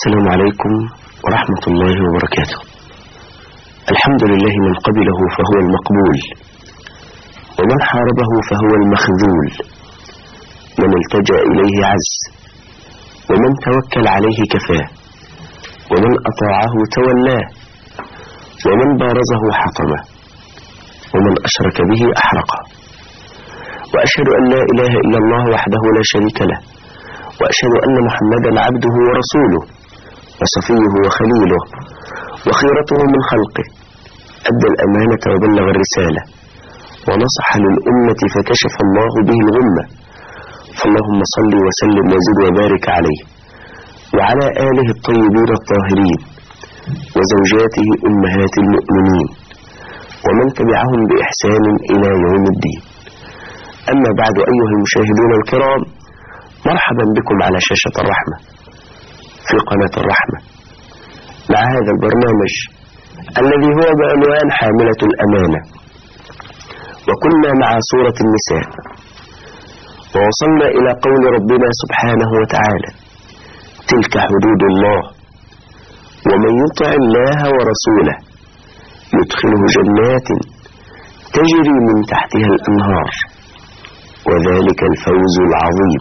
السلام عليكم ورحمة الله وبركاته. الحمد لله من قبله فهو المقبول، ومن حاربه فهو المخذول، من التجأ إليه عز، ومن توكل عليه كفاه، ومن أطاعه تولاه، ومن بارزه حطمه، ومن أشرك به أحرقه. وأشهد أن لا إله إلا الله وحده لا شريك له، وأشهد أن محمدا عبده ورسوله وصفيه وخليله وخيرته من خلقه، أدى الأمانة وبلغ الرسالة ونصح للأمة فكشف الله به الغمة. فاللهم صل وسلم وزد وبارك عليه وعلى آله الطيبين الطاهرين وزوجاته أمهات المؤمنين ومن تبعهم بإحسان إلى يوم الدين. أما بعد، أيها المشاهدون الكرام، مرحبا بكم على شاشة الرحمة في قناة الرحمة مع هذا البرنامج الذي هو بعنوان حاملة الأمانة. وكنا مع سورة النساء، ووصلنا إلى قول ربنا سبحانه وتعالى: تلك حدود الله ومن يطع الله ورسوله يدخله جنات تجري من تحتها الأنهار وذلك الفوز العظيم.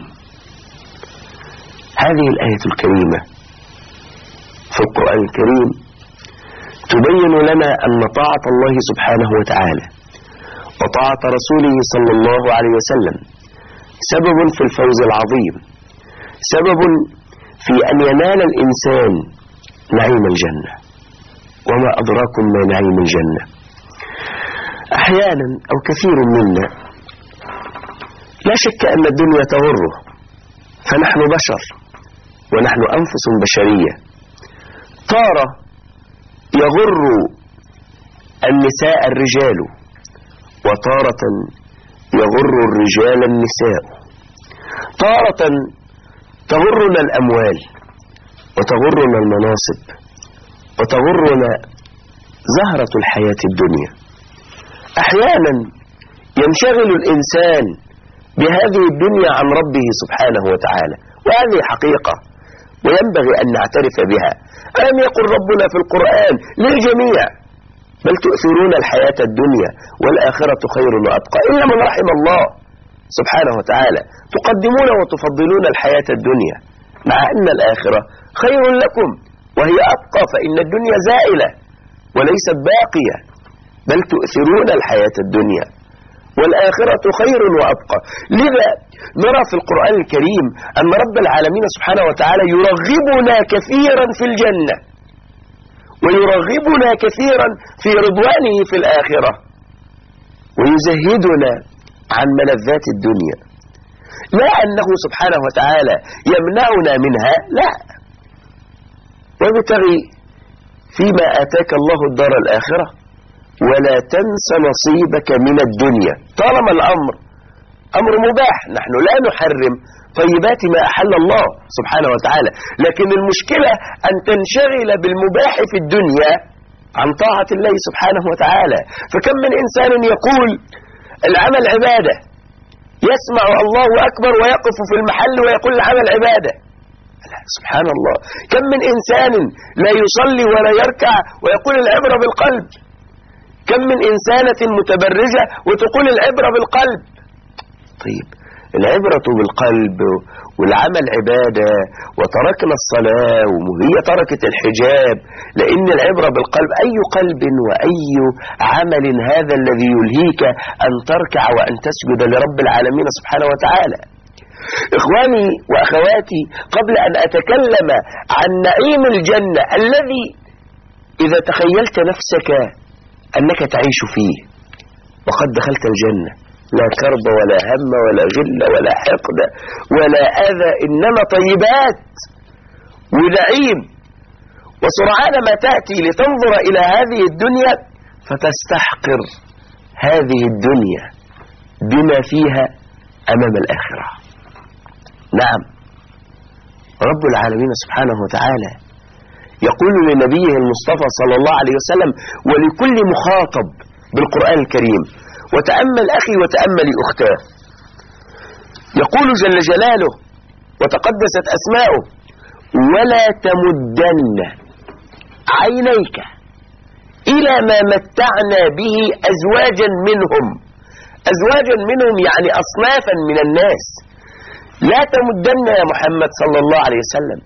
هذه الآية الكريمة في القرآن الكريم تبين لنا أن طاعة الله سبحانه وتعالى وطاعة رسوله صلى الله عليه وسلم سبب في الفوز العظيم، سبب في أن ينال الإنسان نعيم الجنة. وما أدراكم ما نعيم الجنة؟ أحيانا أو كثير منا لا شك أن الدنيا تغره، فنحن بشر ونحن أنفس بشرية. تارة يغر النساء الرجال، وتارة يغر الرجال النساء. تارة تغرنا الأموال وتغرنا المناصب وتغرنا زهرة الحياة الدنيا. أحيانا ينشغل الإنسان بهذه الدنيا عن ربه سبحانه وتعالى، وهذه حقيقة وينبغي أن نعترف بها. ألم يقل ربنا في القرآن للجميع: بل تؤثرون الحياة الدنيا والآخرة خير وأبقى، إلا من رحم الله سبحانه وتعالى. تقدمون وتفضلون الحياة الدنيا مع أن الآخرة خير لكم وهي أبقى، فإن الدنيا زائلة وليست باقية. بل تؤثرون الحياة الدنيا والآخرة خير وأبقى. لذا نرى في القرآن الكريم أن رب العالمين سبحانه وتعالى يرغبنا كثيرا في الجنة ويرغبنا كثيرا في رضوانه في الآخرة، ويزهدنا عن ملذات الدنيا. لا أنه سبحانه وتعالى يمنعنا منها، لا. وابتغي فيما آتاك الله الدار الآخرة ولا تنس نصيبك من الدنيا. طالما الأمر أمر مباح، نحن لا نحرم طيبات ما أحل الله سبحانه وتعالى، لكن المشكلة أن تنشغل بالمباح في الدنيا عن طاعة الله سبحانه وتعالى. فكم من إنسان يقول العمل عبادة، يسمع الله أكبر ويقف في المحل ويقول العمل عبادة. لا، سبحان الله. كم من إنسان لا يصلي ولا يركع ويقول العبرة بالقلب. كم من إنسانة متبرجة وتقول العبرة بالقلب. طيب، العبرة بالقلب والعمل عبادة، وتركنا الصلاة وهي تركت الحجاب، لأن العبرة بالقلب. أي قلب وأي عمل هذا الذي يلهيك أن تركع وأن تسجد لرب العالمين سبحانه وتعالى؟ إخواني وأخواتي، قبل أن أتكلم عن نعيم الجنة الذي إذا تخيلت نفسك أنك تعيش فيه وقد دخلت الجنة، لا كرب ولا هم ولا غل ولا حقد ولا أذى، إنما طيبات ونعيم. وسرعان ما تأتي لتنظر إلى هذه الدنيا فتستحقر هذه الدنيا بما فيها أمام الآخرة. نعم، رب العالمين سبحانه وتعالى يقول لنبيه المصطفى صلى الله عليه وسلم ولكل مخاطب بالقرآن الكريم: وتأمل أخي وتأمل أختاه. يقول جل جلاله وتقدست أسماؤه: ولا تمدن عينيك إلى ما متعنا به أزواجا منهم. أزواجا منهم يعني أصنافا من الناس. لا تمدن يا محمد صلى الله عليه وسلم،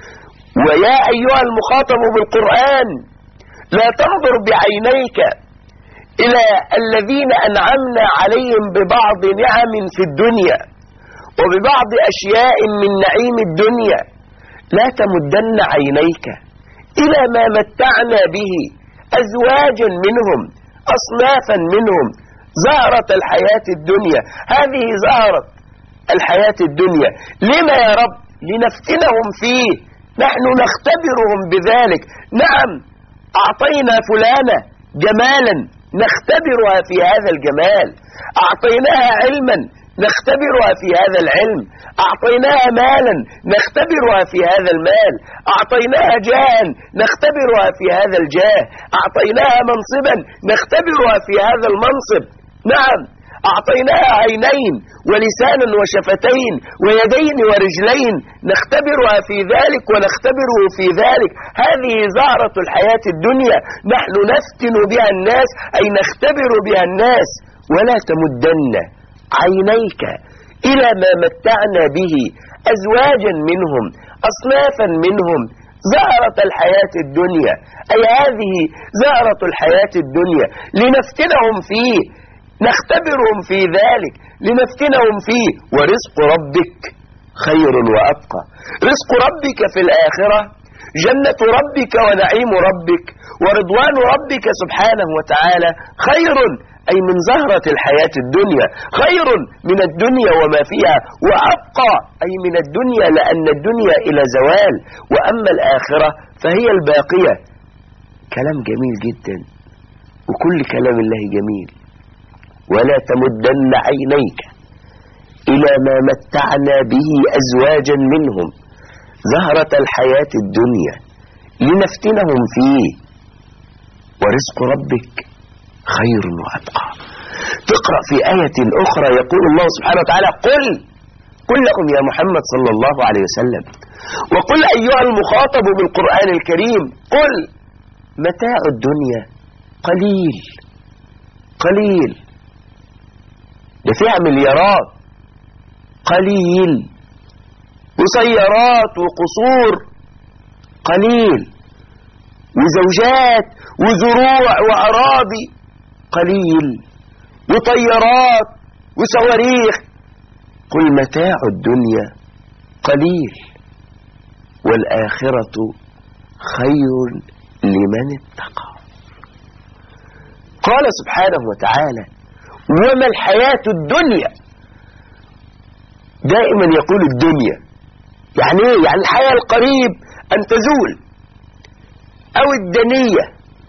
ويا أيها المخاطب بالقرآن لا تنظر بعينيك إلى الذين أنعمنا عليهم ببعض نعم في الدنيا وببعض أشياء من نعيم الدنيا. لا تمدن عينيك إلى ما متعنا به أزواجا منهم أصنافا منهم زهرة الحياة الدنيا. هذه زهرة الحياة الدنيا. لما يا رب؟ لنفتنهم فيه، نحن نختبرهم بذلك. نعم، أعطينا فلانة جمالا نختبرها في هذا الجمال، أعطيناها علما نختبرها في هذا العلم، أعطيناها مالا نختبرها في هذا المال، أعطيناها جاها نختبرها في هذا الجاه، أعطيناها منصبا نختبرها في هذا المنصب. نعم، أعطيناها عينين ولسانا وشفتين ويدين ورجلين نختبرها في ذلك ونختبره في ذلك. هذه زهرة الحياة الدنيا، نحن نفتن بها الناس، أي نختبر بها الناس. ولا تمدن عينيك إلى ما متعنا به أزواجا منهم أصنافا منهم زهرة الحياة الدنيا. أي هذه زهرة الحياة الدنيا لنفتنهم فيه، نختبرهم في ذلك لنفتنهم فيه. ورزق ربك خير وأبقى. رزق ربك في الآخرة جنة ربك ونعيم ربك ورضوان ربك سبحانه وتعالى خير، أي من زهرة الحياة الدنيا، خير من الدنيا وما فيها، وأبقى أي من الدنيا، لأن الدنيا إلى زوال، وأما الآخرة فهي الباقية. كلام جميل جدا، وكل كلام الله جميل. ولا تمدن عينيك إلى ما متعنا به أزواجا منهم زهرة الحياة الدنيا لنفتنهم فيه ورزق ربك خير وأبقى. تقرأ في آية أخرى يقول الله سبحانه وتعالى قل لكم يا محمد صلى الله عليه وسلم، وقل أيها المخاطب بالقرآن الكريم، قل متاع الدنيا قليل قليل، ده فيها مليارات، قليل، وسيارات وقصور قليل، وزوجات وزروع وأراضي قليل، وطيارات وصواريخ. قل متاع الدنيا قليل والآخرة خير لمن اتقى. قال سبحانه وتعالى وما الحياة الدنيا. دائما يقول الدنيا يعني ايه؟ يعني الحياة القريب أن تزول، أو الدنية،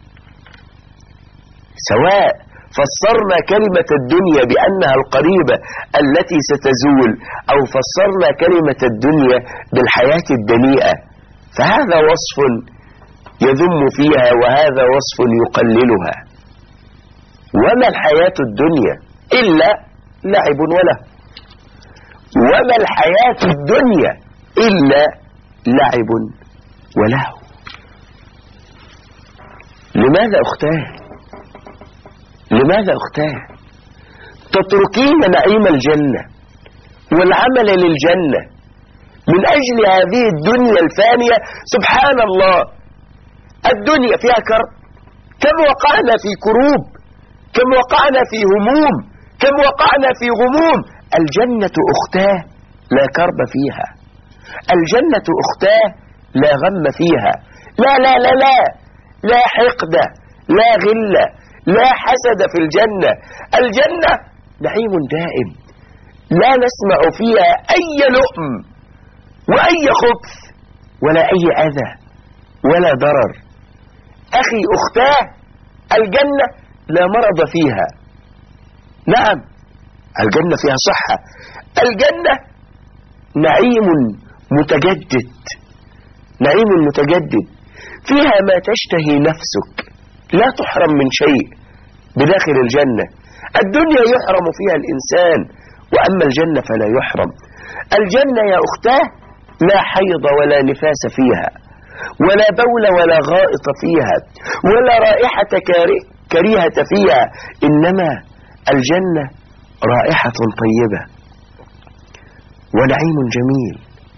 سواء فسرنا كلمة الدنيا بأنها القريبة التي ستزول، أو فسرنا كلمة الدنيا بالحياة الدنيئة، فهذا وصف يذم فيها وهذا وصف يقللها. وما الحياة الدنيا إلا لعب وله، وما الحياة الدنيا إلا لعب وله. لماذا أختاه؟ لماذا أختاه تتركين نعيم الجنة والعمل للجنة من أجل هذه الدنيا الفانية؟ سبحان الله، الدنيا فيها كرب، كم وقعنا في كروب، كم وقعنا في هموم، كم وقعنا في غموم. الجنة أختاه لا كرب فيها، الجنة أختاه لا غم فيها، لا لا لا لا لا حقد، لا غل، لا حسد في الجنة. الجنة نعيم دائم لا نسمع فيها أي لؤم وأي خبث ولا أي أذى ولا ضرر. أخي أختاه الجنة لا مرض فيها. نعم، الجنة فيها صحة، الجنة نعيم متجدد، نعيم متجدد، فيها ما تشتهي نفسك، لا تحرم من شيء بداخل الجنة. الدنيا يحرم فيها الإنسان، وأما الجنة فلا يحرم. الجنة يا أختاه لا حيض ولا نفاس فيها، ولا بول ولا غائط فيها، ولا رائحة كريهة فيها، إنما الجنة رائحة طيبة ونعيم جميل.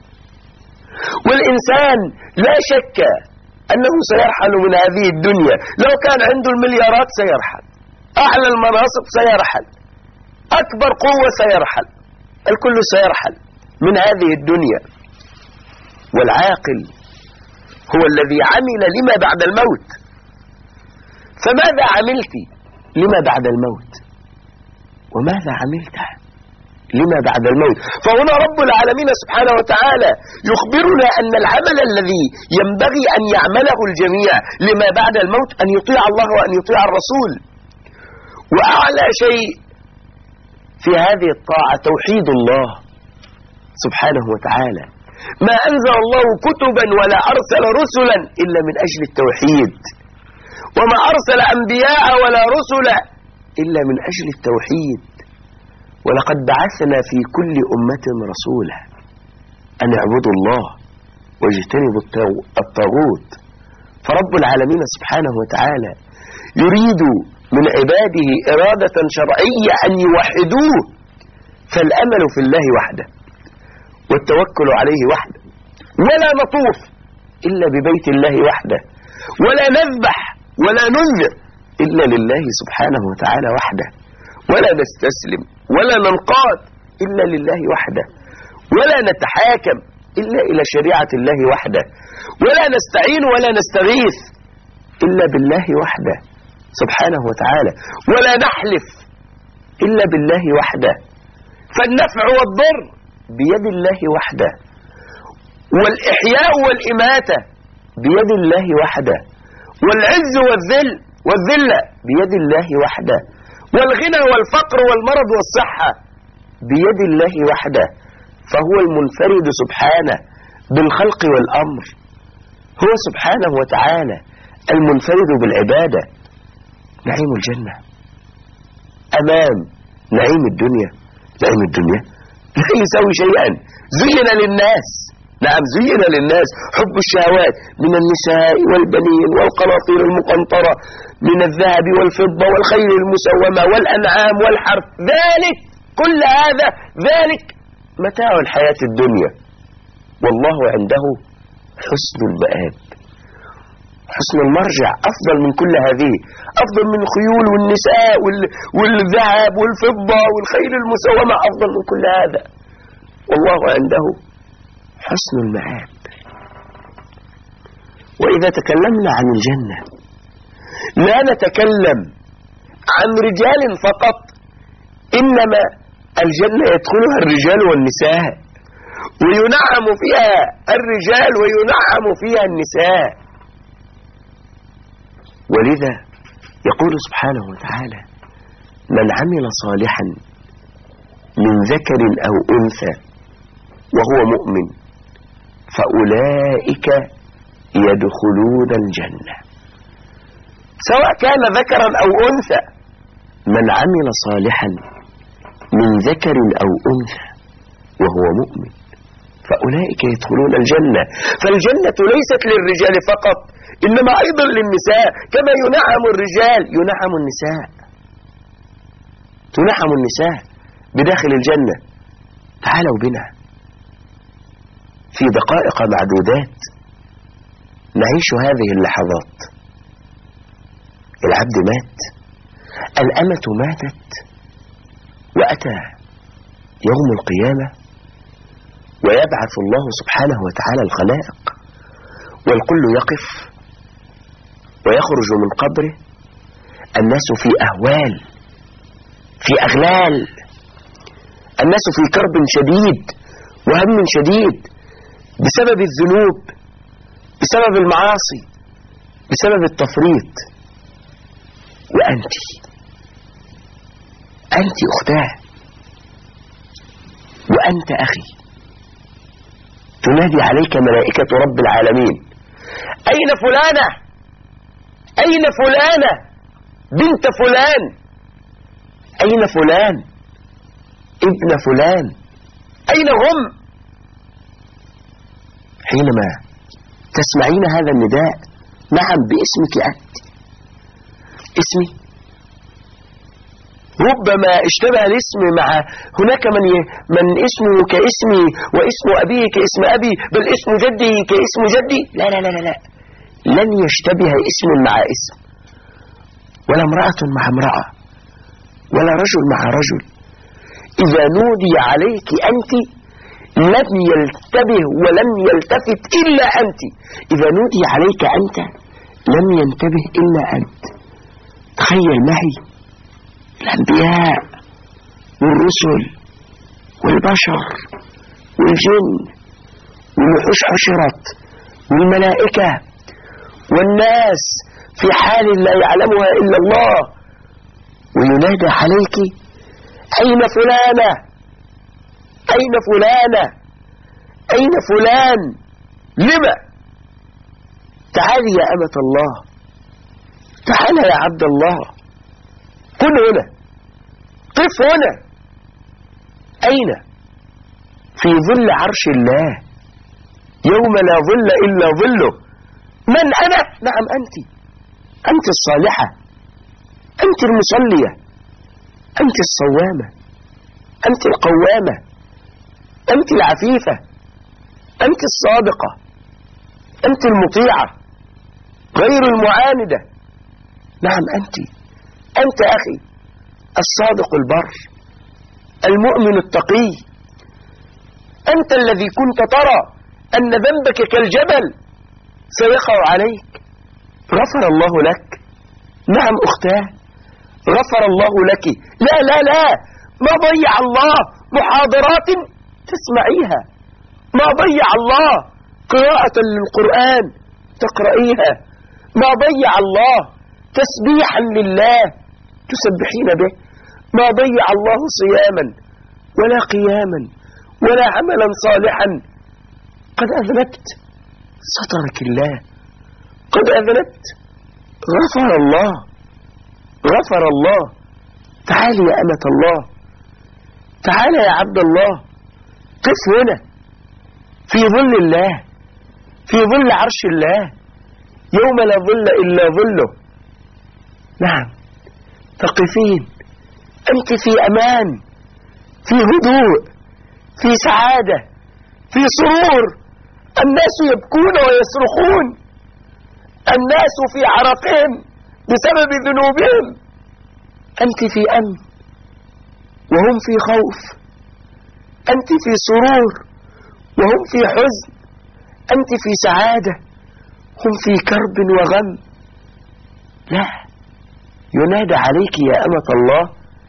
والإنسان لا شك أنه سيرحل من هذه الدنيا، لو كان عنده المليارات سيرحل، أعلى المناصب سيرحل، أكبر قوة سيرحل، الكل سيرحل من هذه الدنيا. والعاقل هو الذي عمل لما بعد الموت. فماذا عملت لما بعد الموت؟ وماذا عملت لما بعد الموت؟ فهنا رب العالمين سبحانه وتعالى يخبرنا أن العمل الذي ينبغي أن يعمله الجميع لما بعد الموت أن يطيع الله وأن يطيع الرسول. وأعلى شيء في هذه الطاعة توحيد الله سبحانه وتعالى. ما أنزل الله كتبا ولا أرسل رسلا إلا من أجل التوحيد، وما أرسل أنبياء ولا رسلا إلا من أجل التوحيد. ولقد بعثنا في كل أمة رسولا أن اعبدوا الله واجتنبوا الطاغوت. فرب العالمين سبحانه وتعالى يريد من عباده إرادة شرعية أن يوحدوه. فالأمل في الله وحده والتوكل عليه وحده، ولا نطوف إلا ببيت الله وحده، ولا نذبح ولا ننذر إلا لله سبحانه وتعالى وحده، ولا نستسلم ولا ننقاد إلا لله وحده، ولا نتحاكم إلا إلى شريعة الله وحده، ولا نستعين ولا نستغيث إلا بالله وحده سبحانه وتعالى، ولا نحلف إلا بالله وحده. فالنفع والضر بيد الله وحده، والإحياء والإماتة بيد الله وحده، والعز والذلة بيد الله وحده، والغنى والفقر والمرض والصحة بيد الله وحده. فهو المنفرد سبحانه بالخلق والأمر، هو سبحانه وتعالى المنفرد بالعبادة. نعيم الجنة أمام نعيم الدنيا. نعيم الدنيا لا يساوي شيئا. زين للناس، نعم زين للناس حب الشهوات من النساء والبنين والقناطير المقنطرة من الذهب والفضة والخيل المسومة والأنعام والحرث، ذلك كل هذا ذلك متاع الحياة الدنيا، والله عنده حسن المآب، حسن المرجع، أفضل من كل هذه، أفضل من الخيول والنساء والذهب والفضة والخيل المسومة، أفضل من كل هذا، والله عنده حسن المآب. وإذا تكلمنا عن الجنة لا نتكلم عن رجال فقط، إنما الجنة يدخلها الرجال والنساء، وينعم فيها الرجال وينعم فيها النساء. ولذا يقول سبحانه وتعالى: من عمل صالحا من ذكر أو أنثى وهو مؤمن فأولئك يدخلون الجنة. سواء كان ذكرا أو أنثى، من عمل صالحا من ذكر أو أنثى وهو مؤمن فأولئك يدخلون الجنة. فالجنة ليست للرجال فقط، إنما أيضا للنساء، كما ينعم الرجال ينعم النساء، تنعم النساء بداخل الجنة. تعالوا بنا في دقائق معدودات نعيش هذه اللحظات. العبد مات، الأمة ماتت، وأتى يوم القيامة ويبعث الله سبحانه وتعالى الخلائق، والكل يقف ويخرج من قبره، الناس في أهوال، في أغلال، الناس في كرب شديد وهم شديد بسبب الذنوب، بسبب المعاصي، بسبب التفريط. وأنت أختاه، وأنت أخي، تنادي عليك ملائكة رب العالمين: أين فلانة؟ أين فلانة بنت فلان؟ أين فلان ابن فلان؟ أين هم؟ حينما تسمعين هذا النداء، نعم باسمك أنت، اسمي. ربما اشتبه الاسم مع هناك من اسمه كاسمي واسم أبيه كاسم أبي، بل اسم جدي كاسم جدي. لا لا لا لا، لن يشتبه اسم مع اسم، ولا امرأة مع امرأة، ولا رجل مع رجل. إذا نودي عليك أنت لم يلتبه ولم يلتفت إلا أنت. إذا نودي عليك أنت لم ينتبه إلا أنت. تخيل معي الأنبياء والرسل والبشر والجن والوحوش حشرت والملائكة والناس في حال لا يعلمها إلا الله، وينادى عليك أين فلانة، أين فلانة، أين فلان، لما؟ تعالي يا أمة الله، تعال يا عبد الله، كن هنا، قف هنا. أين؟ في ظل عرش الله يوم لا ظل إلا ظله. من أنا؟ نعم أنت، أنت الصالحة، أنت المصلية، أنت الصوامة، أنت القوامة، أنت العفيفة، أنت الصادقة، أنت المطيعة غير المعاندة. نعم أنت أخي الصادق البر المؤمن التقي، أنت الذي كنت ترى أن ذنبك كالجبل سيقع عليك، غفر الله لك. نعم أختاه، غفر الله لك. لا لا لا، ما ضيع الله محاضرات تسمعيها، ما ضيع الله قراءة للقرآن تقرأيها، ما ضيع الله تسبيحا لله تسبحين به، ما ضيع الله صياما ولا قياما ولا عملا صالحا. قد أذنبت سترك الله، قد أذنبت، غفر الله، غفر الله. تعال يا أمة الله، تعال يا عبد الله، قف هنا في ظل الله، في ظل عرش الله يوم لا ظل إلا ظله. نعم تقفين أنت في أمان، في هدوء، في سعادة، في سرور. الناس يبكون ويصرخون، الناس في عرقهم بسبب ذنوبهم، أنت في أمن وهم في خوف، أنت في سرور وهم في حزن، أنت في سعادة هم في كرب وغم. لا، ينادى عليك يا أمة الله،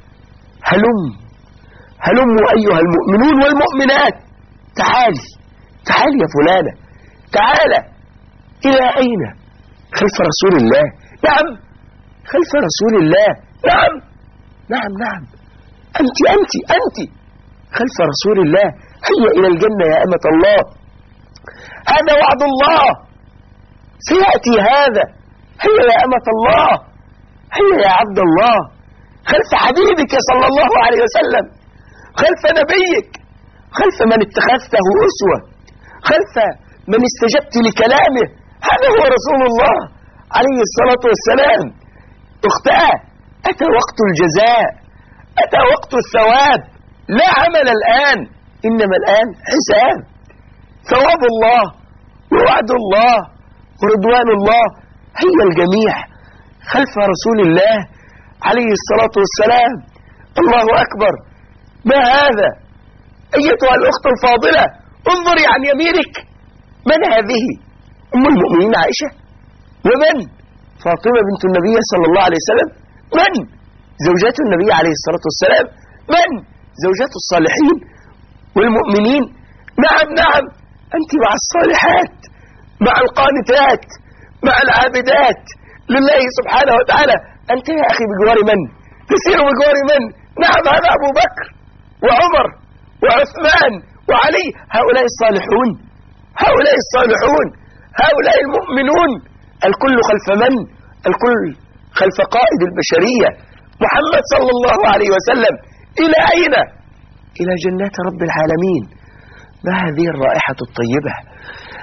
هلموا أيها المؤمنون والمؤمنات، تعالي يا فلانة، تعالى. إلى أين؟ خلف رسول الله. نعم خلف رسول الله. نعم أنت خلف رسول الله. هيا إلى الجنة يا أمة الله، هذا وعد الله سيأتي هذا. هيا يا أمة الله، هيا يا عبد الله، خلف حبيبك صلى الله عليه وسلم، خلف نبيك، خلف من اتخذته أسوة، خلف من استجبت لكلامه. هذا هو رسول الله عليه الصلاة والسلام. أختاه، أتى وقت الجزاء، أتى وقت الثواب. لا عمل الآن، إنما الآن حساب. ثواب الله ووعد الله ورضوان الله. هيا الجميع خلف رسول الله عليه الصلاة والسلام. الله أكبر، ما هذا؟ أيتها الأخت الفاضلة، انظري عن يمينك، من هذه؟ أم المؤمنين عائشة؟ ومن؟ فاطمة بنت النبي صلى الله عليه وسلم؟ من؟ زوجات النبي عليه الصلاة والسلام؟ من؟ زوجات الصالحين والمؤمنين. نعم أنت مع الصالحات، مع القانتات، مع العابدات لله سبحانه وتعالى. أنت يا أخي بجوار من؟ تسير بجوار من؟ نعم هذا أبو بكر وعمر وعثمان وعلي. هؤلاء الصالحون، هؤلاء الصالحون، هؤلاء المؤمنون. الكل خلف من؟ الكل خلف قائد البشرية محمد صلى الله عليه وسلم. إلى أين؟ إلى جنات رب العالمين. ما هذه الرائحة الطيبة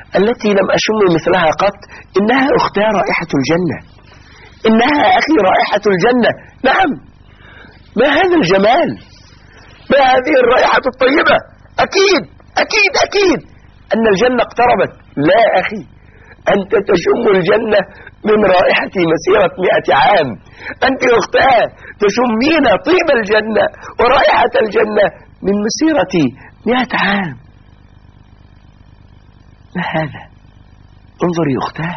التي لم أشم مثلها قط. إنها أختي رائحة الجنة، إنها أخي رائحة الجنة. نعم، ما هذا الجمال، ما هذه الرائحة الطيبة. أكيد أكيد أكيد أن الجنة اقتربت. لا أخي، أنت تشم الجنة من رائحة مسيرة 100 عام. أنت أختاه تشمين طيب الجنة ورائحة الجنة من مسيرة 100 عام. ما هذا؟ انظري أختاه،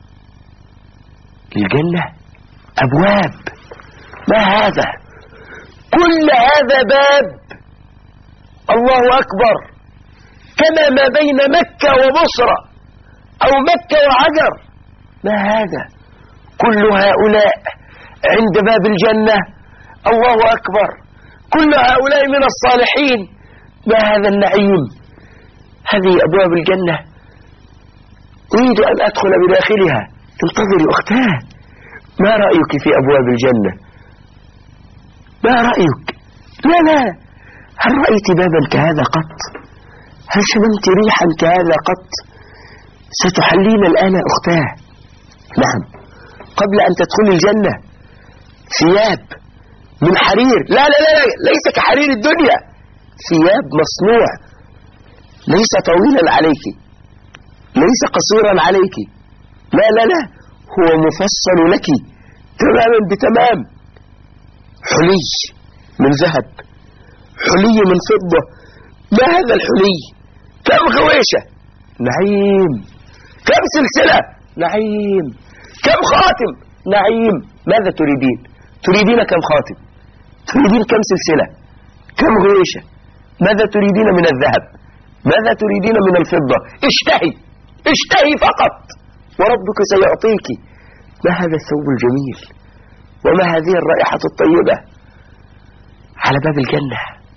الجنة أبواب. ما هذا؟ كل هذا باب. الله أكبر. كما ما بين مكة وبصرة أو مكة وعجر. ما هذا؟ كل هؤلاء عند باب الجنة. الله أكبر. كل هؤلاء من الصالحين. ما هذا النعيم؟ هذه أبواب الجنة. أريد أن أدخل بداخلها. انتظري أختاه، ما رأيك في أبواب الجنة؟ ما رأيك؟ لا لا، هل رأيت بابا كهذا قط؟ هل شممت ريحا كهذا قط؟ ستحلين الآن أختاه. نعم، قبل أن تدخل الجنة ثياب من حرير. لا لا لا، ليس كحرير الدنيا. ثياب مصنوع، ليس طويلا عليك، ليس قصيرا عليك. لا لا لا، هو مفصل لك تماما بتمام. حلي من ذهب، حلي من فضة. ما هذا الحلي؟ كم غويشة؟ نعيم. كم سلسلة؟ نعيم. كم خاتم؟ نعيم. ماذا تريدين؟ تريدين كم خاتم؟ تريدين كم سلسلة؟ كم غويشة؟ ماذا تريدين من الذهب؟ ماذا تريدين من الفضة؟ اشتهي، اشتهي فقط وربك سيعطيك. ما هذا الثوب الجميل، وما هذه الرائحة الطيبة. على باب الجنة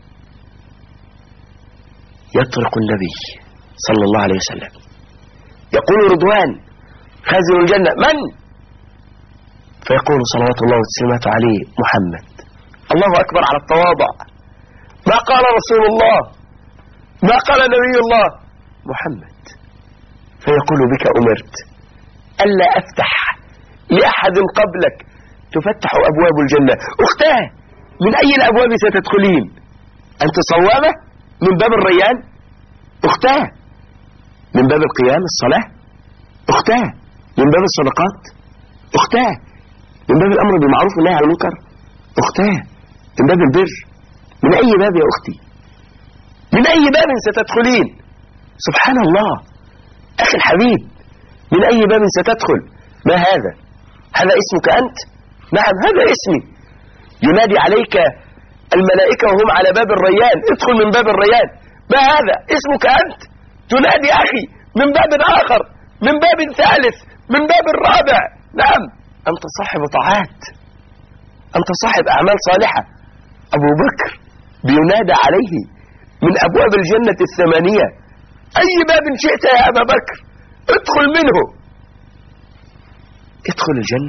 يطرق النبي صلى الله عليه وسلم، يقول رضوان خازن الجنة: من؟ فيقول صلوات الله وتسليماته عليه: محمد. الله أكبر على التواضع. ما قال رسول الله، ما قال نبي الله، محمد. فيقول: بك أمرت ألا أفتح لأحد قبلك. تفتح أبواب الجنة. أختاه، من أي الأبواب ستدخلين؟ أنت صوامة؟ من باب الريان. أختاه، من باب القيام الصلاة. أختاه، من باب الصدقات. أختاه، من باب الأمر بالمعروف والنهي عن المنكر. أختاه، من باب البر. من أي باب يا أختي؟ من أي باب ستدخلين؟ سبحان الله. أخي الحبيب، من أي باب ستدخل؟ ما هذا؟ هذا اسمك أنت؟ نعم، هذا اسمي. ينادي عليك الملائكة وهم على باب الريان: ادخل من باب الريان. ما هذا؟ اسمك أنت. تنادي أخي من باب آخر، من باب ثالث، من باب رابع. نعم، أنت صاحب طاعات، أنت صاحب أعمال صالحة. أبو بكر بينادى عليه من أبواب الجنة 8. أي باب شئت يا أبا بكر ادخل منه. ادخل الجنة،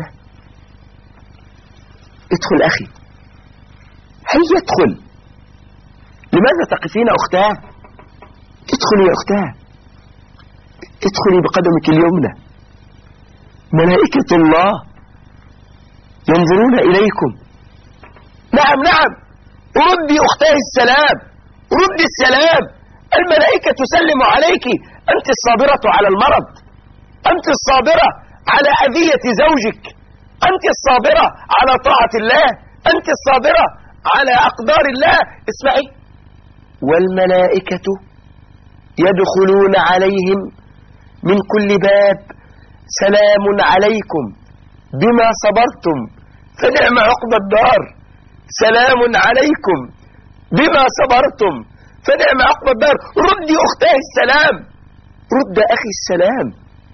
ادخل أخي، هيا ادخل. لماذا تقفين أختاه؟ ادخلي يا أختاه، ادخلي بقدمك اليمنى. ملائكة الله ينظرون إليكم. نعم نعم، ردي أختاه السلام، ردي السلام. الملائكة تسلم عليك. أنت الصابرة على المرض، أنت الصابرة على أذية زوجك، أنت الصابرة على طاعة الله، أنت الصابرة على أقدار الله. اسمعي: والملائكة يدخلون عليهم من كل باب: سلام عليكم بما صبرتم فنعم عقبى الدار. سلام عليكم بما صبرتم فنعم عقبى الدار. ردي أختاه السلام، رد أخي السلام.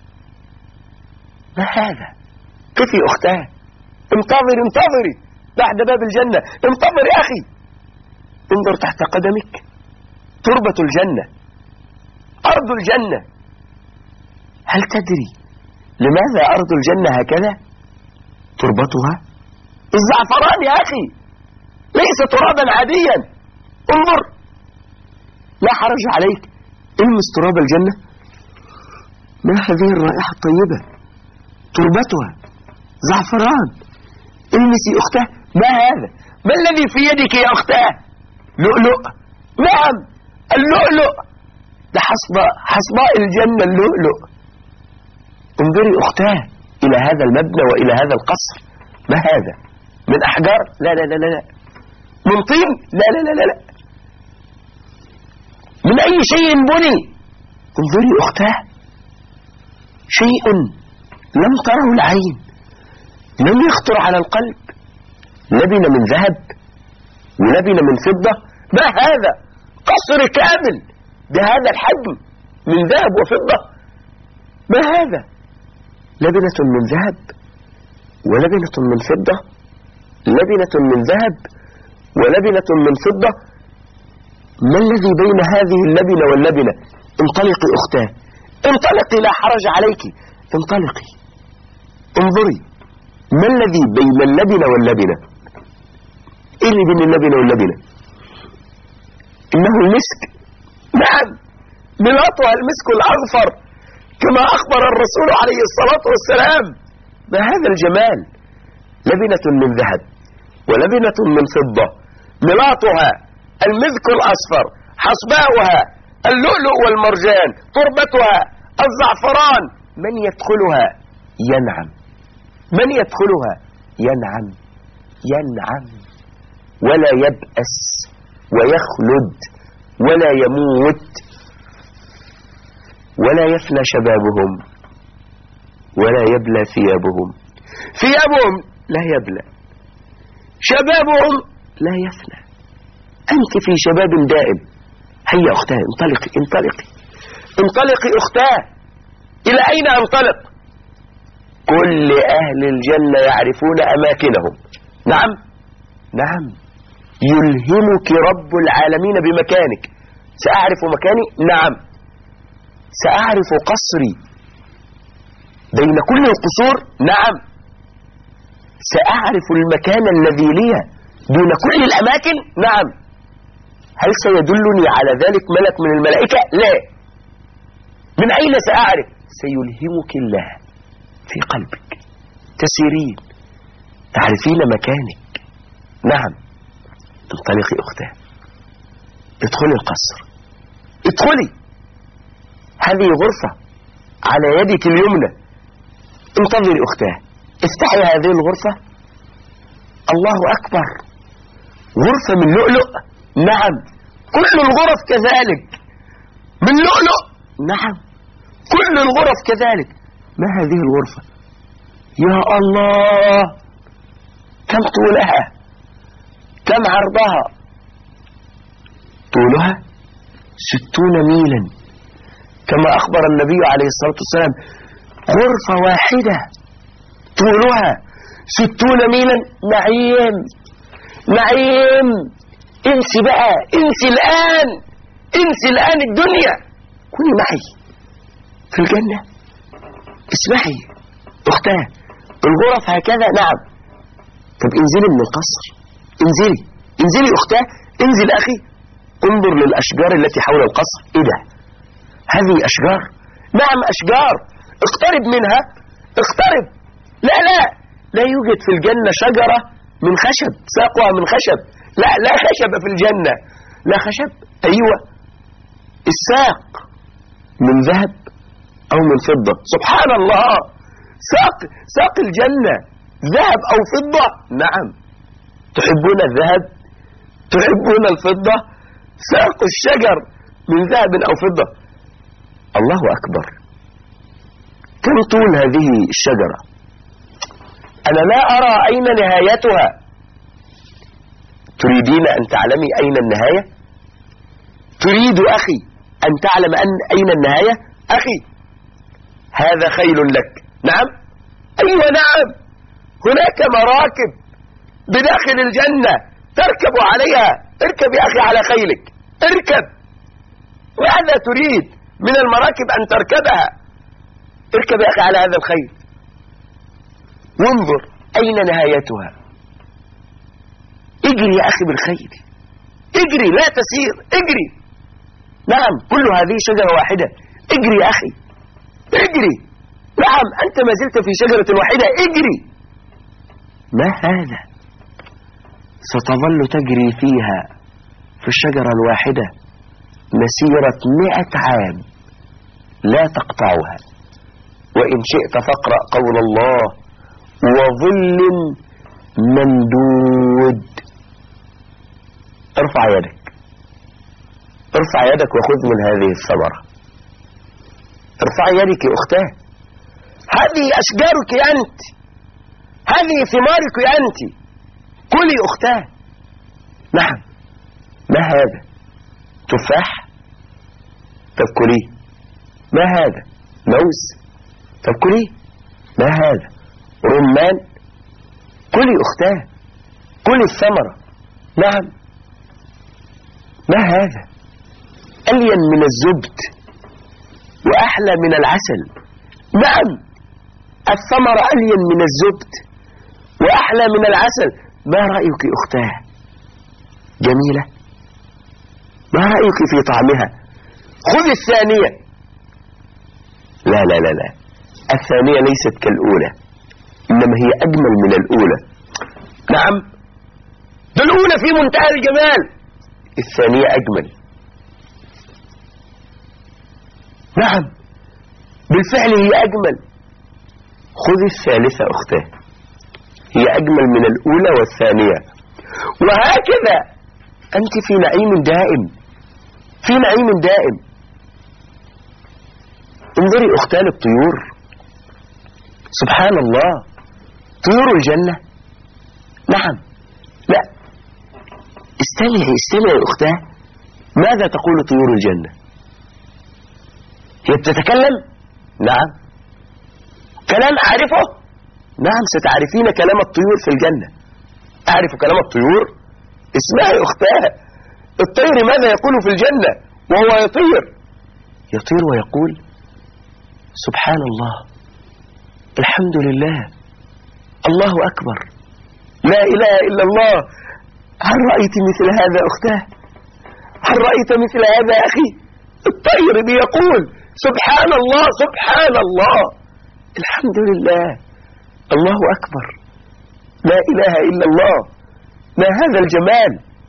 ما هذا؟ كفي أختاه، انتظري انتظري بعد باب الجنة. انتظري أخي، انظر تحت قدمك تربة الجنة، أرض الجنة. هل تدري لماذا أرض الجنة هكذا؟ تربتها الزعفران يا أخي، ليس ترابا عاديا. انظر، لا حرج عليك، المس تراب الجنة، ما هذه الرائحة الطيبة؟ تربتها زعفران. المسي أختاه. ما هذا؟ ما الذي في يدك يا أختاه؟ لؤلؤ. نعم اللؤلؤ، ده حصباء الجنة اللؤلؤ. انظري أختاه إلى هذا المبنى وإلى هذا القصر. ما هذا؟ من أحجار؟ لا لا لا لا. من طين؟ لا لا لا لا. من أي شيء بني؟ انظري أختاه، شيء لم تره العين، لم يخطر على القلب. لبن من ذهب ولبن من فضة. ما هذا؟ قصر كامل بهذا الحجم من ذهب وفضة. ما هذا؟ لبنة من ذهب ولبنة من فضة، لبنة من ذهب ولبنة من فضة. ما الذي بين هذه اللبنة واللبنة؟ انطلقي أختاه، انطلقي، لا حرج عليك، انطلقي انظري. ما الذي بين اللبنة واللبنة؟ ايه اللي بين اللبنة واللبنة؟ انه المسك. نعم، ملاطها المسك الأغفر كما أخبر الرسول عليه الصلاة والسلام. ما هذا الجمال؟ لبنة من ذهب ولبنة من فضة، ملاطها المذك الأصفر، حصباؤها اللؤلؤ والمرجان، تربتها الزعفران. من يدخلها ينعم، من يدخلها ينعم، ينعم ولا يبأس ويخلد ولا يموت ولا يفنى شبابهم ولا يبلى ثيابهم. ثيابهم لا يبلى، شبابهم لا يفنى. أنت في شباب دائم. هيا أختاه، انطلقي انطلقي انطلقي أختاه. إلى أين أنطلق؟ كل أهل الجنة يعرفون أماكنهم. نعم نعم، يلهمك رب العالمين بمكانك. سأعرف مكاني؟ نعم. سأعرف قصري بين كل القصور؟ نعم. سأعرف المكان الذي لي دون كل الأماكن؟ نعم. هل سيدلني على ذلك ملك من الملائكة؟ لا. من أين سأعرف؟ سيلهمك الله في قلبك، تسيرين تعرفين مكانك. نعم. انطلقي أختاه، ادخلي القصر، ادخلي. هذه غرفة على يدك اليمنى. انتظري أختاه، افتحي هذه الغرفة. الله أكبر، غرفة من لؤلؤ. نعم، كل الغرف كذلك من لؤلؤ. نعم، كل الغرف كذلك. ما هذه الغرفة؟ يا الله، كم طولها، كم عرضها؟ طولها 60 ميلا كما أخبر النبي عليه الصلاة والسلام. غرفة واحدة طولها 60 ميلا. نعيم نعيم. انسي بقى، انسي الآن، انسي الآن الدنيا. كوني معي في الجنة. اسمعي أختاه، الغرف هكذا. نعم. طب انزلي من القصر، انزلي انزلي أختاه، انزل أخي. انظر للأشجار التي حول القصر. ايه ده؟ هذه أشجار. نعم أشجار. اقترب منها، اقترب. لا لا، لا يوجد في الجنة شجرة من خشب، ساقها من خشب. لا، لا خشب في الجنة، لا خشب. أيوة، الساق من ذهب أو من فضة. سبحان الله، ساق الجنة ذهب أو فضة. نعم. تحبون الذهب، تحبون الفضة، ساق الشجر من ذهب أو فضة. الله أكبر، كم طول هذه الشجرة؟ أنا لا أرى أين نهايتها. تريدين أن تعلمي أين النهاية؟ تريد أخي أن تعلم أين النهاية؟ أخي، هذا خيل لك. نعم. أيوة نعم، هناك مراكب بداخل الجنة تركب عليها. اركب يا أخي على خيلك، اركب. ماذا تريد من المراكب أن تركبها؟ اركب يا أخي على هذا الخيل وانظر أين نهايتها. اجري يا أخي بالخيل، اجري، لا تسير، اجري. نعم، كل هذه شجرة واحدة. اجري يا أخي، اجري. نعم، أنت ما زلت في شجرة واحدة، اجري. ما هذا؟ ستظل تجري فيها في الشجرة الواحدة مسيرة 100 عام لا تقطعها. وإن شئت فاقرأ قول الله: وظل ممدود. ارفع يدك، ارفع يدك وخذ من هذه الثمرة. ارفع يدك يا أختاه، هذه أشجارك أنت، هذه ثمارك أنت، كلي أختاه. نعم. ما هذا؟ تفاح؟ طب كليه. ما هذا؟ موز؟ طب كليه. ما هذا؟ رمان؟ كلي أختاه، كلي الثمرة. نعم. ما هذا؟ ألين من الزبد وأحلى من العسل. نعم، الثمرة ألين من الزبد وأحلى من العسل. ما رأيك أختاه؟ جميلة؟ ما رأيك في طعمها؟ خذ الثانية. لا لا لا لا، الثانية ليست كالأولى، إنما هي أجمل من الأولى. نعم، الأولى في منتهى الجمال، الثانية أجمل. نعم، بالفعل هي أجمل. خذ الثالثة أختاه، هي أجمل من الأولى والثانية. وهكذا أنت في نعيم دائم، في نعيم دائم. انظري أختاه للطيور، سبحان الله، طيور الجنة. نعم. لا، استمعي استمعي أختاه، ماذا تقول طيور الجنة؟ هي بتتكلم؟ نعم. كلام أعرفه؟ نعم، ستعرفين كلام الطيور في الجنة. أعرف كلام الطيور؟ اسمعي أختاه، الطير ماذا يقول في الجنة وهو يطير؟ يطير ويقول: سبحان الله، الحمد لله، الله أكبر، لا إله إلا الله. هل رأيت مثل هذا أختاه؟ هل رأيت مثل هذا أخي؟ الطير بيقول: سبحان الله، سبحان الله، الحمد لله، الله أكبر، لا إله إلا الله. ما هذا الجمال؟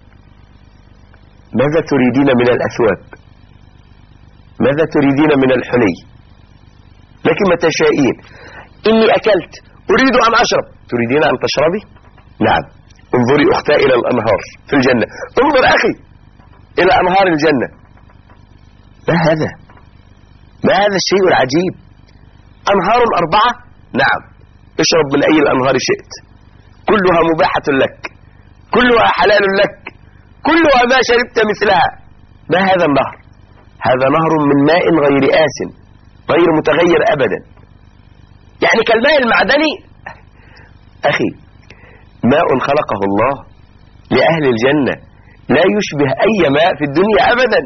ماذا تريدين من الأثواب؟ ماذا تريدين من الحلي؟ لكن ما تشائين. إني أكلت، أريد أن أشرب. تريدين أن تشربي؟ نعم. انظري أختاه إلى الأنهار في الجنة. انظر أخي إلى أنهار الجنة. ما هذا؟ ما هذا الشيء العجيب؟ أنهار 4. نعم، اشرب من أي الأنهار شئت، كلها مباحة لك، كلها حلال لك، كلها ما شربت مثلها. ما هذا النهر؟ هذا نهر من ماء غير آسن، غير متغير أبدا، يعني كالماء المعدني. أخي، ماء خلقه الله لأهل الجنة لا يشبه أي ماء في الدنيا أبدا.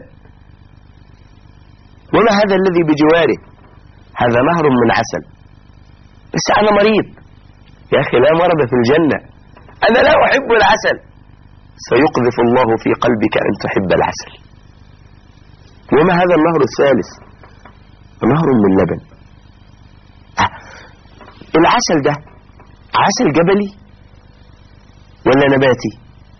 وما هذا الذي بجواره؟ هذا نهر من عسل. بس أنا مريض يا أخي، لا مرض في الجنة، أنا لا أحب العسل. سيقذف الله في قلبك أن تحب العسل. وما هذا النهر الثالث؟ نهر من لبن. العسل ده عسل جبلي ولا نباتي؟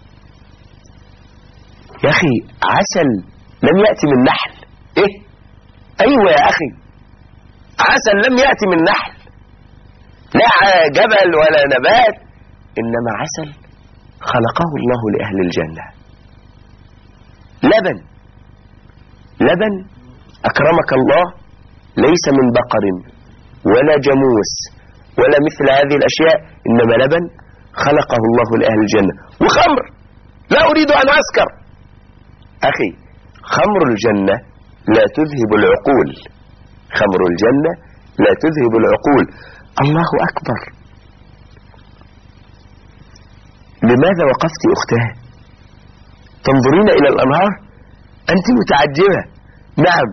يا أخي، عسل لم يأتي من نحل. إيه؟ أيوة يا أخي، عسل لم يأتي من نحل، لا جبل ولا نبات، إنما عسل خلقه الله لأهل الجنة. لبن، لبن أكرمك الله، ليس من بقر ولا جاموس ولا مثل هذه الأشياء، إنما لبن خلقه الله لأهل الجنة. وخمر، لا أريد أن أسكر. أخي، خمر الجنة لا تذهب العقول، خمر الجنة لا تذهب العقول. الله أكبر. لماذا وقفت أختاه؟ تنظرين إلى الأنهار، أنت متعجبة. نعم،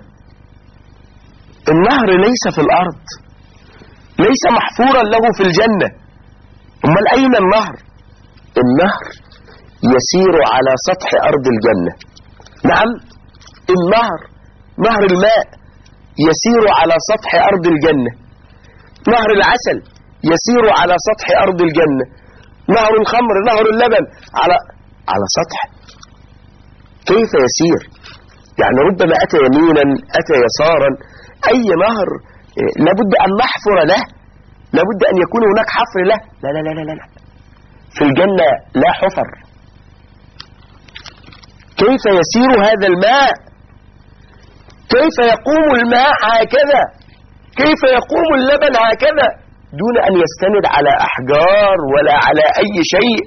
النهر ليس في الأرض، ليس محفورا له في الجنة. أمال أين النهر؟ النهر يسير على سطح أرض الجنة. نعم، النهر، نهر الماء يسير على سطح أرض الجنة، نهر العسل يسير على سطح أرض الجنة، نهر الخمر، نهر اللبن على سطح. كيف يسير؟ يعني ربما أتى يمينا أتى يسارا. أي نهر لابد أن نحفر له، لابد أن يكون هناك حفر له. لا لا لا لا لا، في الجنة لا حفر. كيف يسير هذا الماء؟ كيف يقوم الماء هكذا؟ كيف يقوم اللبن هكذا دون أن يستند على أحجار ولا على أي شيء؟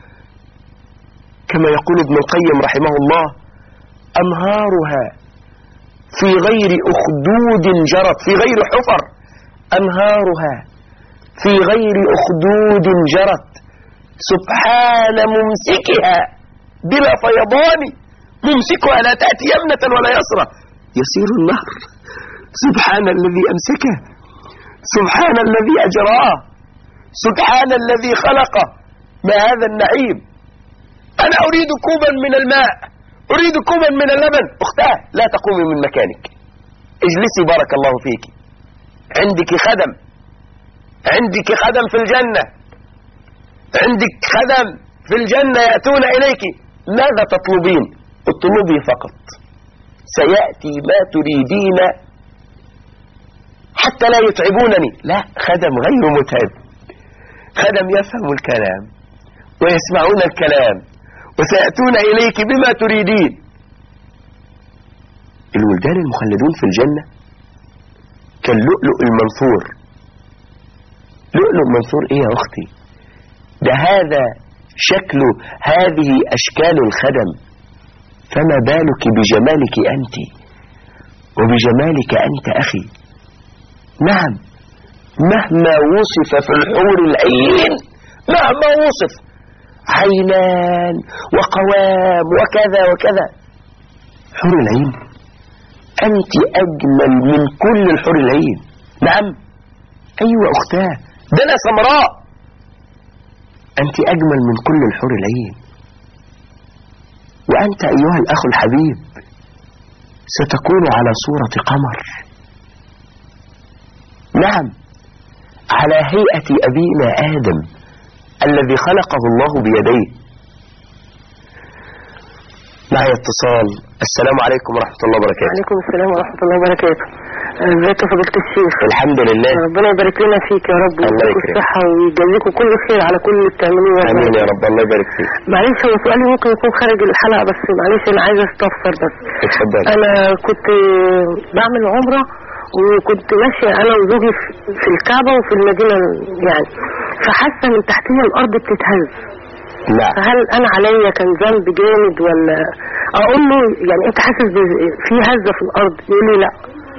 كما يقول ابن القيم رحمه الله: أنهارها في غير أخدود جرت، في غير حفر، أنهارها في غير أخدود جرت، سبحان ممسكها بلا فيضان، ممسكها لا تأتي يمنة ولا يسرى، يسير النهر. سبحان الذي أمسكه، سبحان الذي أجراه، سبحان الذي خلقه. ما هذا النعيم؟ أنا أريد كوبا من الماء، أريد كوبا من اللبن. أختاه لا تقومي من مكانك، اجلسي بارك الله فيك، عندك خدم، عندك خدم في الجنة، عندك خدم في الجنة يأتون إليك. ماذا تطلبين؟ اطلبي فقط، سيأتي ما تريدين حتى لا يتعبونني. لا، خدم غير متعب، خدم يفهم الكلام ويسمعون الكلام وسيأتون إليك بما تريدين. الولدان المخلدون في الجنة كاللؤلؤ المنثور. لؤلؤ منثور ايه يا اختي؟ ده هذا شكل، هذه اشكال الخدم، فما بالك بجمالك انت وبجمالك انت اخي. نعم، مهما وصف في الحور العين، مهما وصف، عينان وقوام وكذا وكذا، حور العين أنت أجمل من كل الحور العين. نعم، أيوة أختاه، ده أنا سمراء، أنت أجمل من كل الحور العين. وأنت أيها الأخ الحبيب ستكون على صورة قمر، نعم، على هيئة أبينا آدم الذي خلقه الله بيديه. معي اتصال. السلام عليكم ورحمة الله وبركاته. وعليكم السلام ورحمة الله وبركاته. ازيك يا فضيلة الشيخ؟ الحمد لله. ربنا يبارك لنا فيك يا رب، الله ويديك الصحة ويجازيكم كل خير على كل اللي بتعملوه. امين يا رب، الله يبارك فيك. معلش هو سؤالي ممكن يكون خارج الحلقة، بس معلش انا عايزة استفسر بس. اتفضل. انا كنت بعمل عمرة وكنت ماشية انا وزوجي في الكعبة وفي المدينة يعني، فحاسة من تحتية الارض بتتهز. لا. فهل انا عليا كان ذنب جامد ولا اقول له يعني انت حاسس في هزة في الارض؟ يقول لي لا.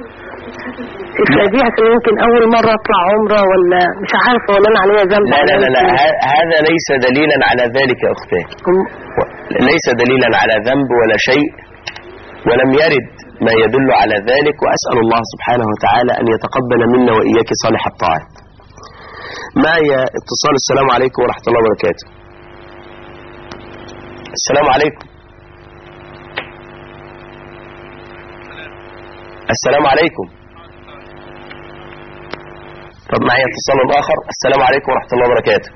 دي عشان يمكن اول مرة اطلع عمرة ولا مش عارفة ولا انا عليا ذنب. لا لا لا, لا. هذا ليس دليلا على ذلك يا اختي، ليس دليلا على ذنب ولا شيء، ولم يرد ما يدل على ذلك. وأسأل الله سبحانه وتعالى أن يتقبل منا وإياك صالح الطاعات. معي اتصال. السلام عليكم ورحمة الله وبركاته. السلام عليكم. السلام عليكم. طب معي اتصال آخر. السلام عليكم ورحمة الله وبركاته.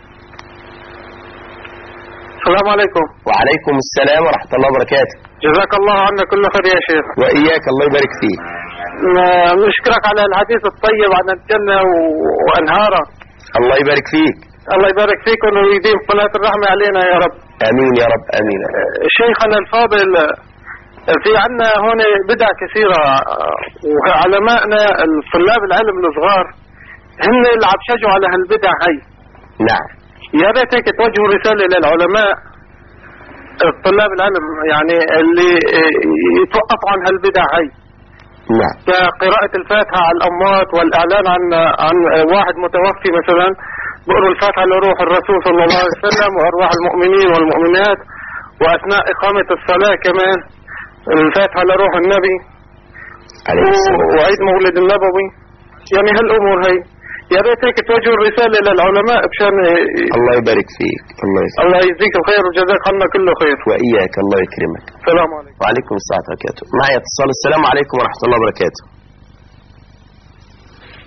السلام عليكم. وعليكم السلام ورحمة الله وبركاته. جزاك الله عنا كل خير يا شيخ. وإياك، الله يبارك فيك. نشكرك على الحديث الطيب عن الجنة وأنهارها. الله يبارك فيك. الله يبارك فيك ويديم قناة الرحمة علينا يا رب. آمين يا رب، آمين. شيخنا الفاضل، في عنا هنا بدع كثيرة، وعلمائنا الطلاب العلم الصغار هن اللي عم يشجعوا على هالبدع هي. نعم. يا ريت هيك توجهوا رسالة للعلماء الطلاب العلم يعني اللي يتوقفوا عن هالبدع هي. نعم. كقراءة الفاتحة على الأموات والإعلان عن واحد متوفي مثلا، بقروا الفاتحة لروح الرسول صلى الله عليه وسلم وأرواح المؤمنين والمؤمنات، وأثناء إقامة الصلاة كمان الفاتحة لروح النبي وعيد مولد النبوي. يعني هالأمور هي يا ريت هيك توجهوا الرسالة للعلماء مشان الله يبارك فيك. الله يجزيك الخير وجزاك عنا كله خير. وإياك، الله يكرمك. السلام عليكم. وعليكم السلام ورحمة الله وبركاته. معي اتصال. السلام عليكم ورحمة الله وبركاته.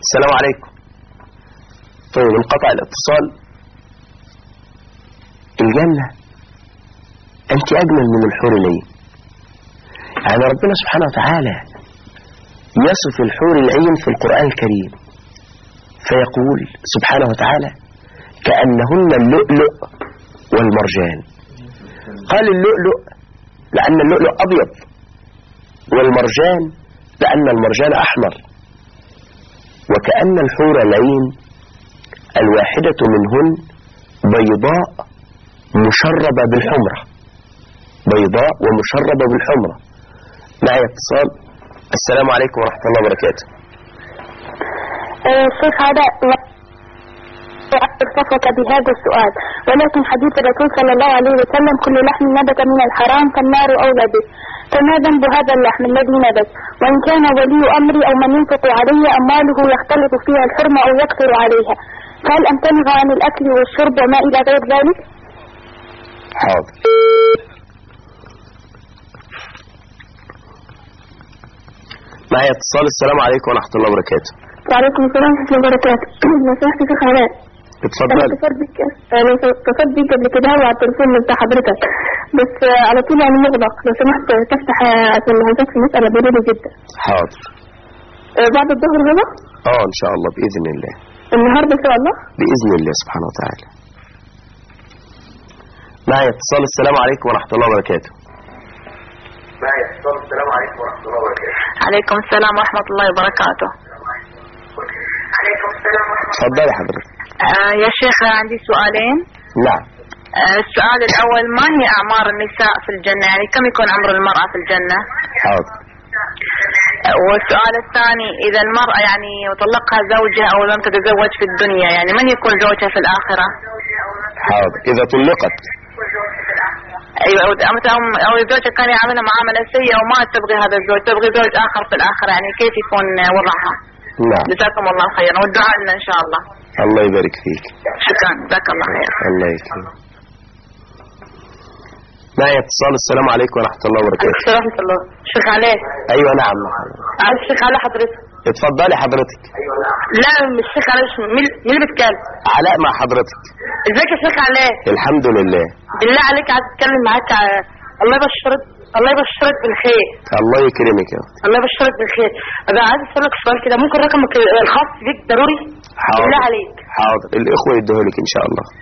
السلام عليكم. طيب انقطع الاتصال. الجنة أنت أجمل من الحور العين. يعني ربنا سبحانه وتعالى يصف الحور العين في القرآن الكريم فيقول سبحانه وتعالى كأنهن اللؤلؤ والمرجان. قال اللؤلؤ لأن اللؤلؤ أبيض، والمرجان لأن المرجان أحمر. وكأن الحور العين الواحدة منهن بيضاء مشربة بالحمرة، بيضاء ومشربة بالحمرة. معي اتصال. السلام عليكم ورحمة الله وبركاته. شيخ علاء، ارتفق بهذا السؤال، ولكن حديث الرسول صلى الله عليه وسلم كل لحم نبت من الحرام فالنار أولى به، فما ذنب هذا اللحم الذي نبت؟ وإن كان ولي أمري أو من ينفق عليه أمواله يختلط فيها الحرمة أو يكثر عليها، فهل أمتنع عن الأكل والشرب وما إلى غير ذلك؟ حاضر. معي اتصال. السلام عليكم ورحمة الله وبركاته. وعليكم السلام ورحمة الله وبركاته. لو سمحت شيخ علاء، اتفضل. أنا اتصلت بيك قبل كده على التليفون بتاع حضرتك، بس على طول يعني مغلق. لو سمحت تفتح عشان عايزك في مسألة ضرورية جدا. حاضر. بعد الظهر هنا؟ إن شاء الله بإذن الله. النهاردة إن شاء الله؟ بإذن الله سبحانه وتعالى. معي اتصال. السلام عليكم ورحمة الله وبركاته. معي اتصال. السلام عليكم ورحمة الله وبركاته. عليكم السلام ورحمة الله وبركاته. عليكم السلام ورحمة الله. تفضلي حضرتك. يا شيخ عندي سؤالين. نعم. السؤال الأول، ما هي أعمار النساء في الجنة؟ يعني كم يكون عمر المرأة في الجنة؟ حاضر. والسؤال الثاني، إذا المرأة يعني طلقها زوجها أو لم تتزوج في الدنيا، يعني من يكون زوجها في الآخرة؟ حاضر. إذا طلقت. أيوة، أو زوجها كان يعملها معاملة سيئة وما تبغي هذا الزوج، تبغي زوج آخر في الآخرة، يعني كيف يكون وضعها؟ نعم. جزاكم الله خيرا، والدعاء لنا إن شاء الله. الله يبارك فيك. شكرا، جزاك الله خير. الله يكرمك. معي اتصال. السلام عليكم ورحمة الله وبركاته. ورحمة الله. شيخ علاء. أيوة نعم. عايز الشيخ علاء حضرتك. اتفضلي حضرتك. لا مش الشيخ علاء، مين اللي بيتكلم؟ علاء مع حضرتك. ازيك يا شيخ علاء؟ الحمد لله. بالله عليك عايز اتكلم معاك. الله يبشرك بالخير. الله يكرمك يا اختي. الله يبشرك بالخير. انا عايز اسالك سؤال كده، ممكن رقمك الخاص بيك ضروري؟ حاضر. بالله عليك. حاضر، الاخوه يديهولك ان شاء الله.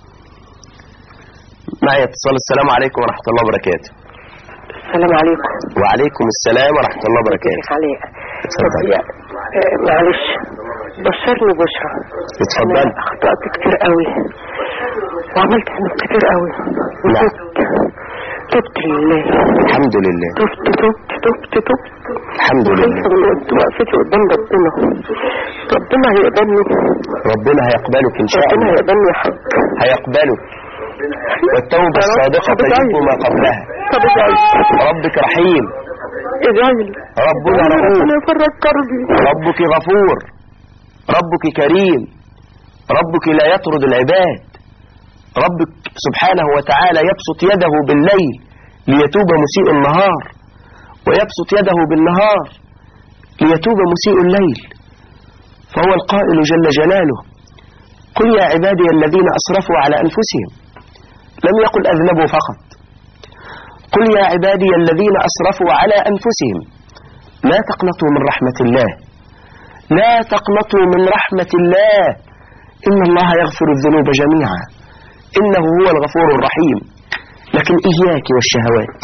معي اتصال. السلام عليكم ورحمه الله وبركاته. السلام عليكم. وعليكم السلام ورحمه الله وبركاته. عليك. اتفضل. معلش بشرني بشرى. اتفضل. اخطأت كتير قوي وعملت ذنوب كتير قوي. نعم. تبت لله. الحمد لله. تبت الحمد لله. وقفتي قدام ربنا هيقبلني. ربنا هيقبلك ان شاء الله. ربنا هيقبلني يا حاج. هيقبلك. والتوبة الصادقة تجيب ما قبلها. ربك رحيم. ربنا رؤوف. ربك غفور. ربك كريم. ربك لا يطرد العباد. ربك سبحانه وتعالى يبسط يده بالليل ليتوب مسيء النهار، ويبسط يده بالنهار ليتوب مسيء الليل. فهو القائل جل جلاله: قل يا عبادي الذين أسرفوا على أنفسهم. لم يقل أذنبوا فقط. قل يا عبادي الذين أسرفوا على أنفسهم لا تقنطوا من رحمة الله، لا تقنطوا من رحمة الله، إن الله يغفر الذنوب جميعا إنه هو الغفور الرحيم. لكن إياك والشهوات،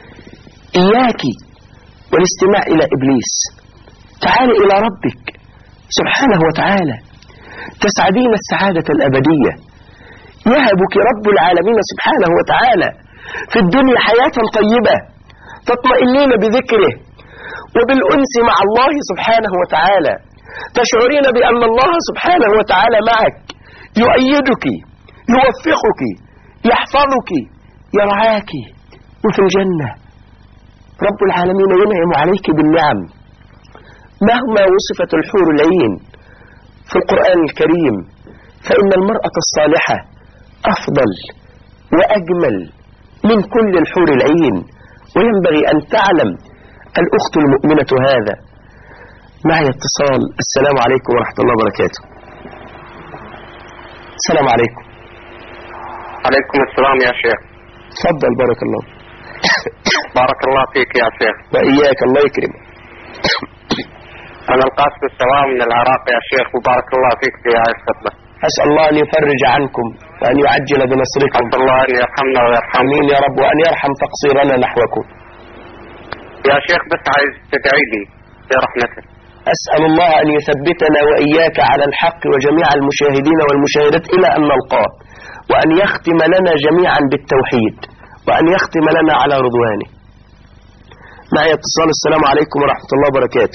إياك والاستماع إلى إبليس. تعال إلى ربك سبحانه وتعالى تسعدين السعادة الأبدية. يهبك رب العالمين سبحانه وتعالى في الدنيا حياة طيبة تطمئنين بذكره وبالأنس مع الله سبحانه وتعالى، تشعرين بأن الله سبحانه وتعالى معك، يؤيدك، يوفقك، يحفظك، يرعاك. وفي الجنة رب العالمين ينعم عليك بالنعم. مهما وصفت الحور العين في القرآن الكريم فإن المرأة الصالحة أفضل وأجمل من كل الحور العين، وينبغي أن تعلم الأخت المؤمنة هذا. معي اتصال. السلام عليكم ورحمة الله وبركاته. السلام عليكم. عليكم السلام يا شيخ. تفضل بارك الله. بارك الله فيك يا شيخ. وإياك الله يكرمك. أنا القاسم السلام من العراق يا شيخ، وبارك الله فيك في هذه الخطبة. أسأل الله أن يفرج عنكم وأن يعجل بنصركم. أسأل الله أن يرحمنا ويرحمكم. آمين يا رب، وأن يرحم تقصيرنا نحوكم. يا شيخ بس عايز تدعي لي برحمته. أسأل الله أن يثبتنا وإياك على الحق وجميع المشاهدين والمشاهدات إلى أن نلقاه، وأن يختم لنا جميعا بالتوحيد، وأن يختم لنا على رضوانه. معي اتصال. السلام عليكم ورحمة الله وبركاته.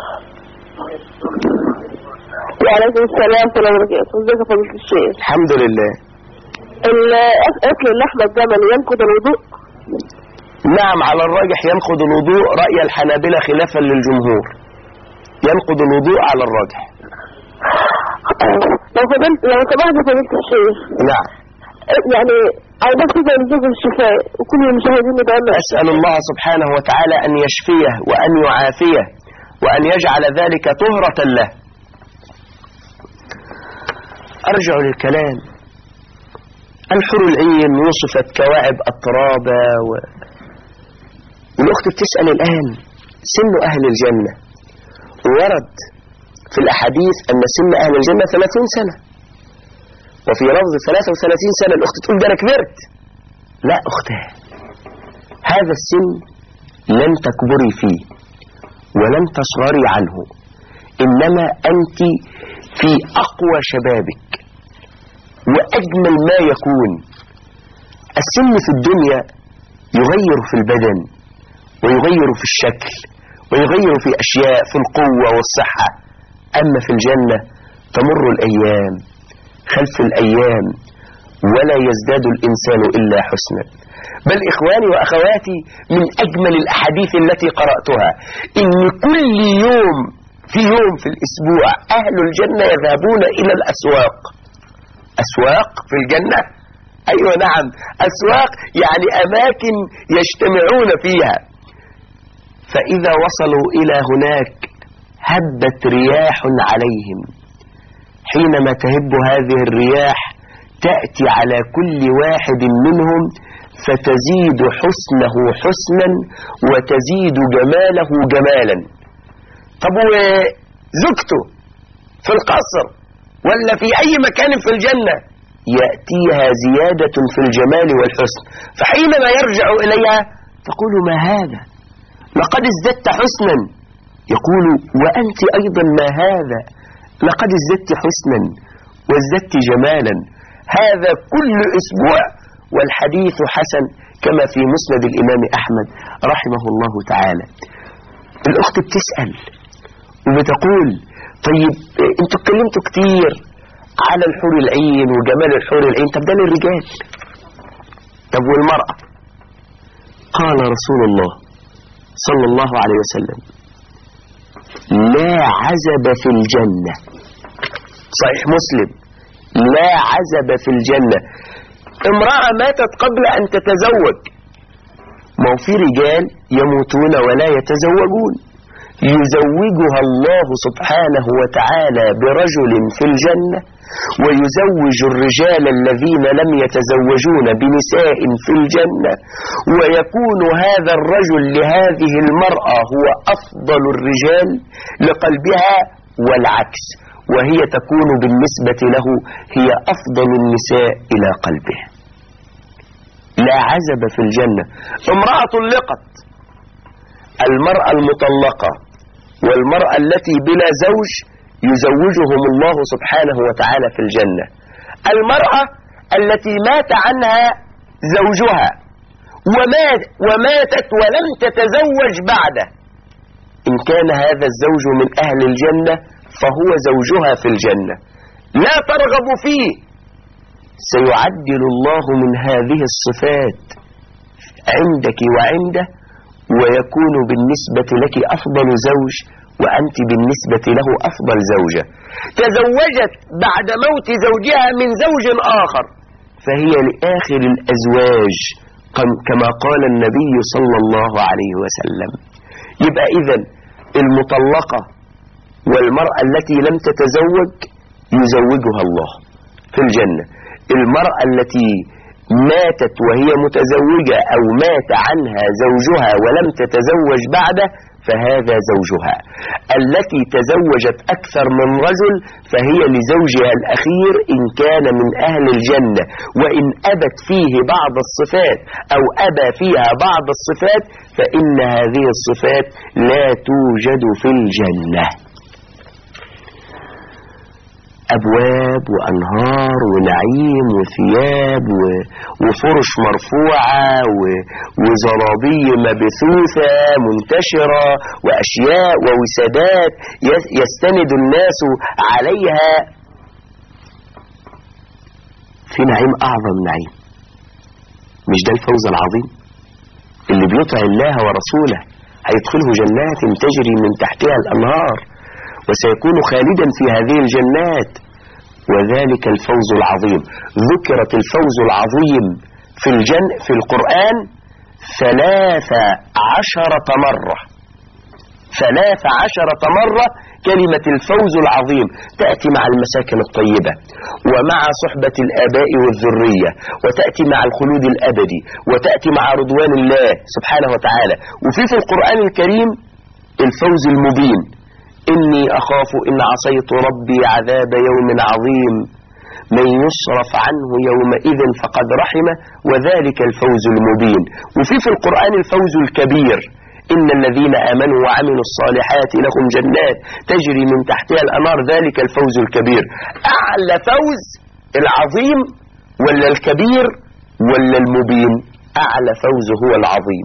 وعليكم السلام ورحمة الله وبركاته. ازيك يا فضيلة الشيخ؟ الحمد لله. أكل اللحمة الجمل ينقض الوضوء؟ نعم، على الراجح ينقض الوضوء، رأي الحنابلة خلافا للجمهور. ينقض الوضوء على الراجح. لو سمحت فضيلة الشيخ. نعم. يعني عايزك كده نجيب الشفاء وكل المشاهدين يدعوا. أسأل الله سبحانه وتعالى أن يشفيه وأن يعافيه وأن يجعل ذلك طهرة له. أرجع للكلام. الحور العين وصفت كواعب أترابا والأخت بتسأل الآن سن أهل الجنة، ورد في الأحاديث أن سن أهل الجنة 30 سنة، وفي لفظ 33 سنة. الأخت تقول ده أنا كبرت. لا أختها، هذا السن لن تكبري فيه ولن تصغري عنه، إنما أنت في أقوى شبابك وأجمل ما يكون. السن في الدنيا يغير في البدن ويغير في الشكل ويغير في أشياء في القوة والصحة، أما في الجنة تمر الأيام خلف الأيام ولا يزداد الإنسان إلا حسنا. بل إخواني وأخواتي، من أجمل الأحاديث التي قرأتها إن كل يوم في الأسبوع أهل الجنة يذهبون إلى الأسواق. أسواق في الجنة؟ أيوة نعم، أسواق يعني أماكن يجتمعون فيها. فإذا وصلوا إلى هناك هبت رياح عليهم، حينما تهب هذه الرياح تأتي على كل واحد منهم فتزيد حسنه حسنا وتزيد جماله جمالا. طب وزوجته في القصر ولا في أي مكان في الجنة يأتيها زيادة في الجمال والحسن، فحينما يرجع إليها تقول ما هذا؟ لقد ازددت حسنا. يقول وأنت أيضا ما هذا؟ لقد ازددت حسنا وازددت جمالا. هذا كل أسبوع، والحديث حسن كما في مسند الإمام أحمد رحمه الله تعالى. الأخت بتسأل وبتقول طيب انتوا اتكلمتوا كتير على الحور العين وجمال الحور العين، طب ده للرجال، طب والمرأة؟ قال رسول الله صلى الله عليه وسلم لا عزب في الجنة. صحيح مسلم، لا عزب في الجنة. امرأة ماتت قبل أن تتزوج، ما هو في رجال يموتون ولا يتزوجون، يزوجها الله سبحانه وتعالى برجل في الجنة، ويزوج الرجال الذين لم يتزوجون بنساء في الجنة، ويكون هذا الرجل لهذه المرأة هو أفضل الرجال لقلبها، والعكس، وهي تكون بالنسبة له هي أفضل النساء إلى قلبه. لا عزب في الجنة. امرأة طلقت، المرأة المطلقة والمرأة التي بلا زوج يزوجهم الله سبحانه وتعالى في الجنة. المرأة التي مات عنها زوجها وماتت ولم تتزوج بعده، إن كان هذا الزوج من أهل الجنة فهو زوجها في الجنة، لا ترغب فيه. سيعدل الله من هذه الصفات عندك وعنده، ويكون بالنسبة لك أفضل زوج، وأنت بالنسبة له أفضل زوجة. تزوجت بعد موت زوجها من زوج آخر فهي لآخر الأزواج كما قال النبي صلى الله عليه وسلم. يبقى إذن المطلقة والمرأة التي لم تتزوج يزوجها الله في الجنة. المرأة التي ماتت وهي متزوجة أو مات عنها زوجها ولم تتزوج بعده فهذا زوجها. التي تزوجت أكثر من رجل فهي لزوجها الأخير إن كان من أهل الجنة، وإن أبت فيه بعض الصفات أو أبى فيها بعض الصفات فإن هذه الصفات لا توجد في الجنة. أبواب وأنهار ونعيم وثياب وفرش مرفوعة وزرابي مبثوثة منتشرة وأشياء ووسادات يستند الناس عليها. في نعيم أعظم نعيم. مش ده الفوز العظيم؟ اللي بيطع الله ورسوله هيدخله جنات تجري من تحتها الأنهار وسيكون خالدا في هذه الجنات، وذلك الفوز العظيم. ذكرت الفوز العظيم في القرآن 13 مرة. 13 مرة كلمة الفوز العظيم تأتي مع المساكن الطيبة ومع صحبة الآباء والذرية، وتأتي مع الخلود الأبدي، وتأتي مع رضوان الله سبحانه وتعالى. وفي القرآن الكريم الفوز المبين: إني أخاف إن عصيت ربي عذاب يوم عظيم من يصرف عنه يومئذ فقد رحمه وذلك الفوز المبين. وفي القرآن الفوز الكبير: إن الذين آمنوا وعملوا الصالحات لهم جنات تجري من تحتها الأنهار ذلك الفوز الكبير. أعلى فوز العظيم ولا الكبير ولا المبين؟ أعلى فوز هو العظيم،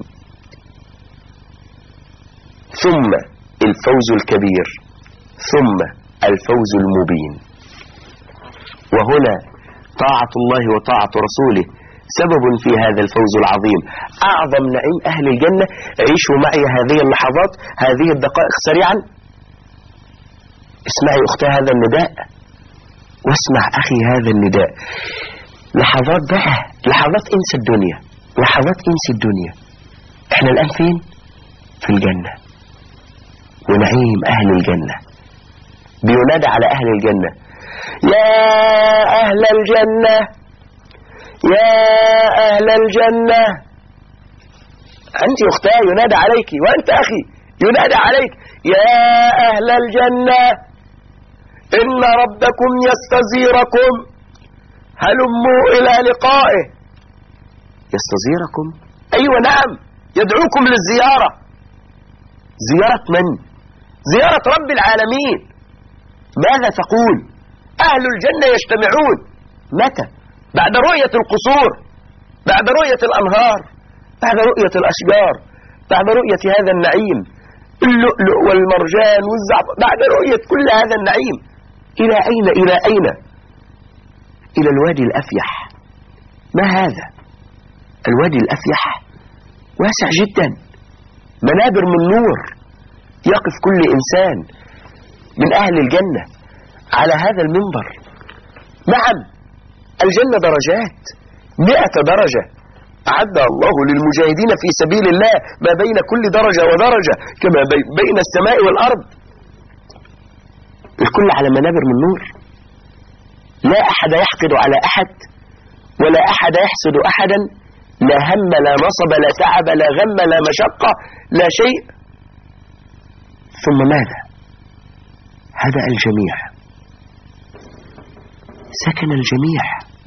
ثم الفوز الكبير، ثم الفوز المبين. وهنا طاعة الله وطاعة رسوله سبب في هذا الفوز العظيم. أعظم نعيم أهل الجنة. عيشوا معي هذه اللحظات، هذه الدقائق سريعا. اسمعي أختي هذا النداء، واسمع أخي هذا النداء. لحظات بقى، لحظات انسى الدنيا، لحظات انسى الدنيا. احنا الآن فين؟ في الجنة ونعيم أهل الجنة. بينادى على أهل الجنة: يا أهل الجنة، يا أهل الجنة. أنت أختاه ينادى عليك، وأنت أخي ينادى عليك: يا أهل الجنة إن ربكم يستزيركم، هلموا إلى لقائه. يستزيركم؟ أيوة نعم، يدعوكم للزيارة. زيارة من؟ زيارة رب العالمين. ماذا تقول؟ أهل الجنة يجتمعون متى؟ بعد رؤية القصور، بعد رؤية الأنهار، بعد رؤية الأشجار، بعد رؤية هذا النعيم، اللؤلؤ والمرجان والزعفر، بعد رؤية كل هذا النعيم. إلى أين؟ إلى أين؟ إلى الوادي الأفيح. ما هذا؟ الوادي الأفيح واسع جدا، منابر من نور، يقف كل إنسان من أهل الجنة على هذا المنبر. نعم، الجنة درجات، 100 درجة أعدها الله للمجاهدين في سبيل الله ما بين كل درجة ودرجة كما بين السماء والأرض. الكل على منابر من نور. لا أحد يحقد على أحد، ولا أحد يحسد أحدا. لا هم لا نصب لا تعب لا غم لا مشقة لا شيء. ثم ماذا؟ هدأ الجميع، سكن الجميع،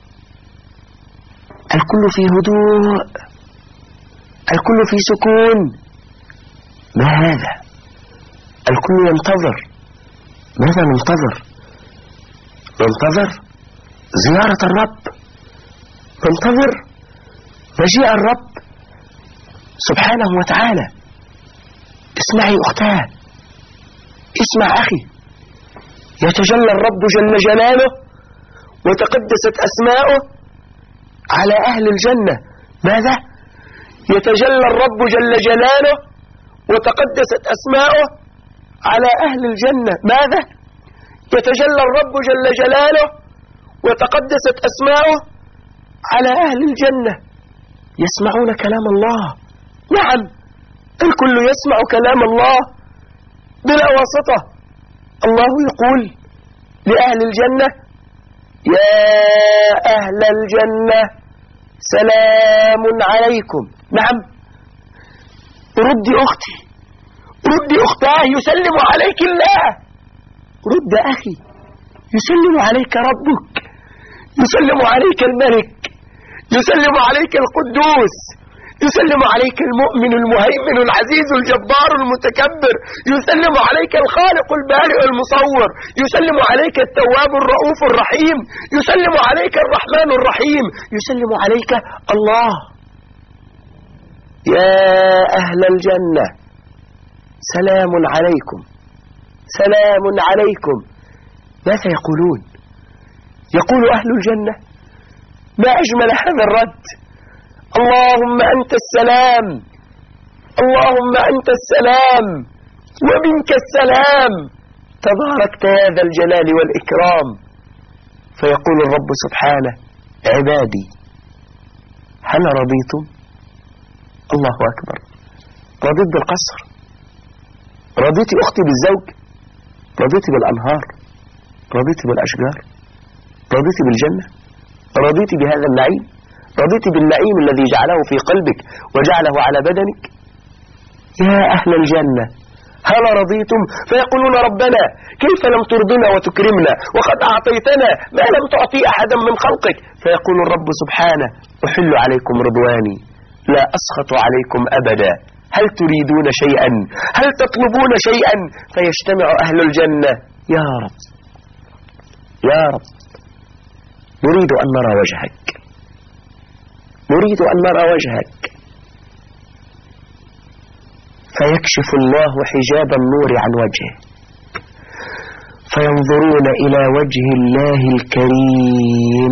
الكل في هدوء، الكل في سكون. ما هذا؟ الكل ينتظر. ماذا ننتظر؟ ننتظر زيارة الرب، ننتظر مجيء الرب سبحانه وتعالى. اسمعي أختاه، اسمع أخي. يتجلى الرب جل جلاله وتقدست أسماؤه على أهل الجنة. ماذا؟ يتجلى الرب جل جلاله وتقدست أسماؤه على أهل الجنة. ماذا؟ يتجلى الرب جل جلاله وتقدست أسماؤه على أهل الجنة. يسمعون كلام الله. نعم، الكل يسمع كلام الله بلا واسطة. الله يقول لأهل الجنة: يا أهل الجنة سلام عليكم. نعم، ردي أختي، ردي أختاه، يسلم عليك الله. رد أخي، يسلم عليك ربك، يسلم عليك الملك، يسلم عليك القدوس، يسلم عليك المؤمن المهيمن العزيز الجبار المتكبر، يسلم عليك الخالق البارئ المصور، يسلم عليك التواب الرؤوف الرحيم، يسلم عليك الرحمن الرحيم، يسلم عليك الله. يا أهل الجنة سلام عليكم، سلام عليكم. ماذا يقولون؟ يقول أهل الجنة: ما أجمل هذا الرد، اللهم أنت السلام، اللهم أنت السلام ومنك السلام، تباركت يا ذا الجلال والإكرام. فيقول الرب سبحانه: عبادي هل رضيتم؟ الله أكبر. رضيت بالقصر، رضيت أختي بالزوج، رضيت بالأنهار، رضيت بالأشجار، رضيت بالجنة، رضيت بهذا النعيم، رضيت بالنعيم الذي جعله في قلبك وجعله على بدنك. يا أهل الجنة هل رضيتم؟ فيقولون: ربنا كيف لم ترضنا وتكرمنا وقد أعطيتنا ما لم تعطي أحدا من خلقك. فيقول الرب سبحانه: أحل عليكم رضواني لا أسخط عليكم أبدا، هل تريدون شيئا؟ هل تطلبون شيئا؟ فيجتمع أهل الجنة: يا رب، يا رب، نريد أن نرى وجهك، نريد أن نرى وجهك. فيكشف الله حجاب النور عن وجهه، فينظرون إلى وجه الله الكريم،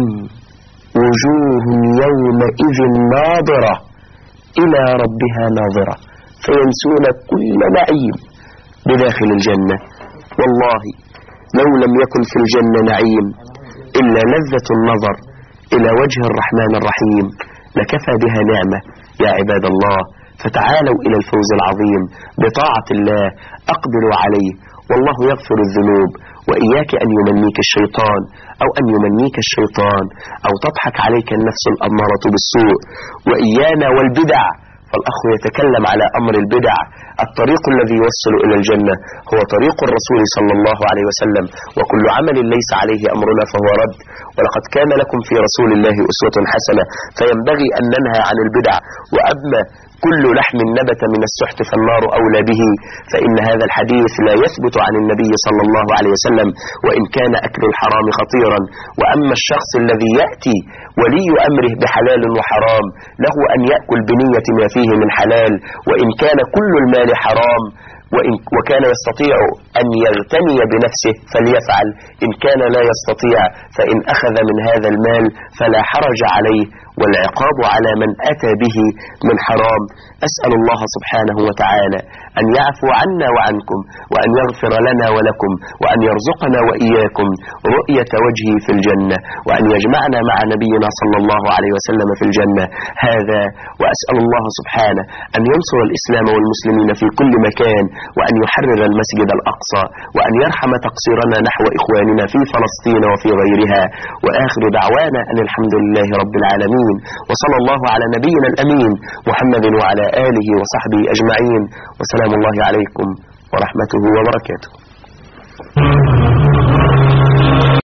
وجوه يومئذ ناظرة إلى ربها ناظرة، فينسون كل نعيم بداخل الجنة. والله لو لم يكن في الجنة نعيم إلا لذة النظر إلى وجه الرحمن الرحيم لكفى بها نعمة يا عباد الله. فتعالوا إلى الفوز العظيم بطاعة الله، أقبلوا عليه والله يغفر الذنوب. وإياك أن يمنيك الشيطان أو أن يمنيك الشيطان أو تضحك عليك النفس الأمارة بالسوء. وإيانا والبدع، فالأخ يتكلم على أمر البدع. الطريق الذي يوصل إلى الجنة هو طريق الرسول صلى الله عليه وسلم، وكل عمل ليس عليه أمرنا فهو رد. ولقد كان لكم في رسول الله أسوة حسنة، فينبغي أن ننهى عن البدع. وأما كل لحم نبت من السحت فالنار أولى به، فإن هذا الحديث لا يثبت عن النبي صلى الله عليه وسلم، وإن كان أكل الحرام خطيرا. وأما الشخص الذي يأتي ولي أمره بحلال وحرام، له أن يأكل بنية ما فيه من حلال، وإن كان كل المال حرام وكان يستطيع أن يغتني بنفسه فليفعل، إن كان لا يستطيع فإن أخذ من هذا المال فلا حرج عليه، والعقاب على من أتى به من حرام. أسأل الله سبحانه وتعالى أن يعفو عنا وعنكم، وأن يغفر لنا ولكم، وأن يرزقنا وإياكم رؤية وجهه في الجنة، وأن يجمعنا مع نبينا صلى الله عليه وسلم في الجنة. هذا وأسأل الله سبحانه أن ينصر الإسلام والمسلمين في كل مكان، وأن يحرر المسجد الأقصى، وأن يرحم تقصيرنا نحو إخواننا في فلسطين وفي غيرها. وآخر دعوانا أن الحمد لله رب العالمين، وصلى الله على نبينا الأمين محمد وعلى آله وصحبه أجمعين، وسلام الله عليكم ورحمته وبركاته.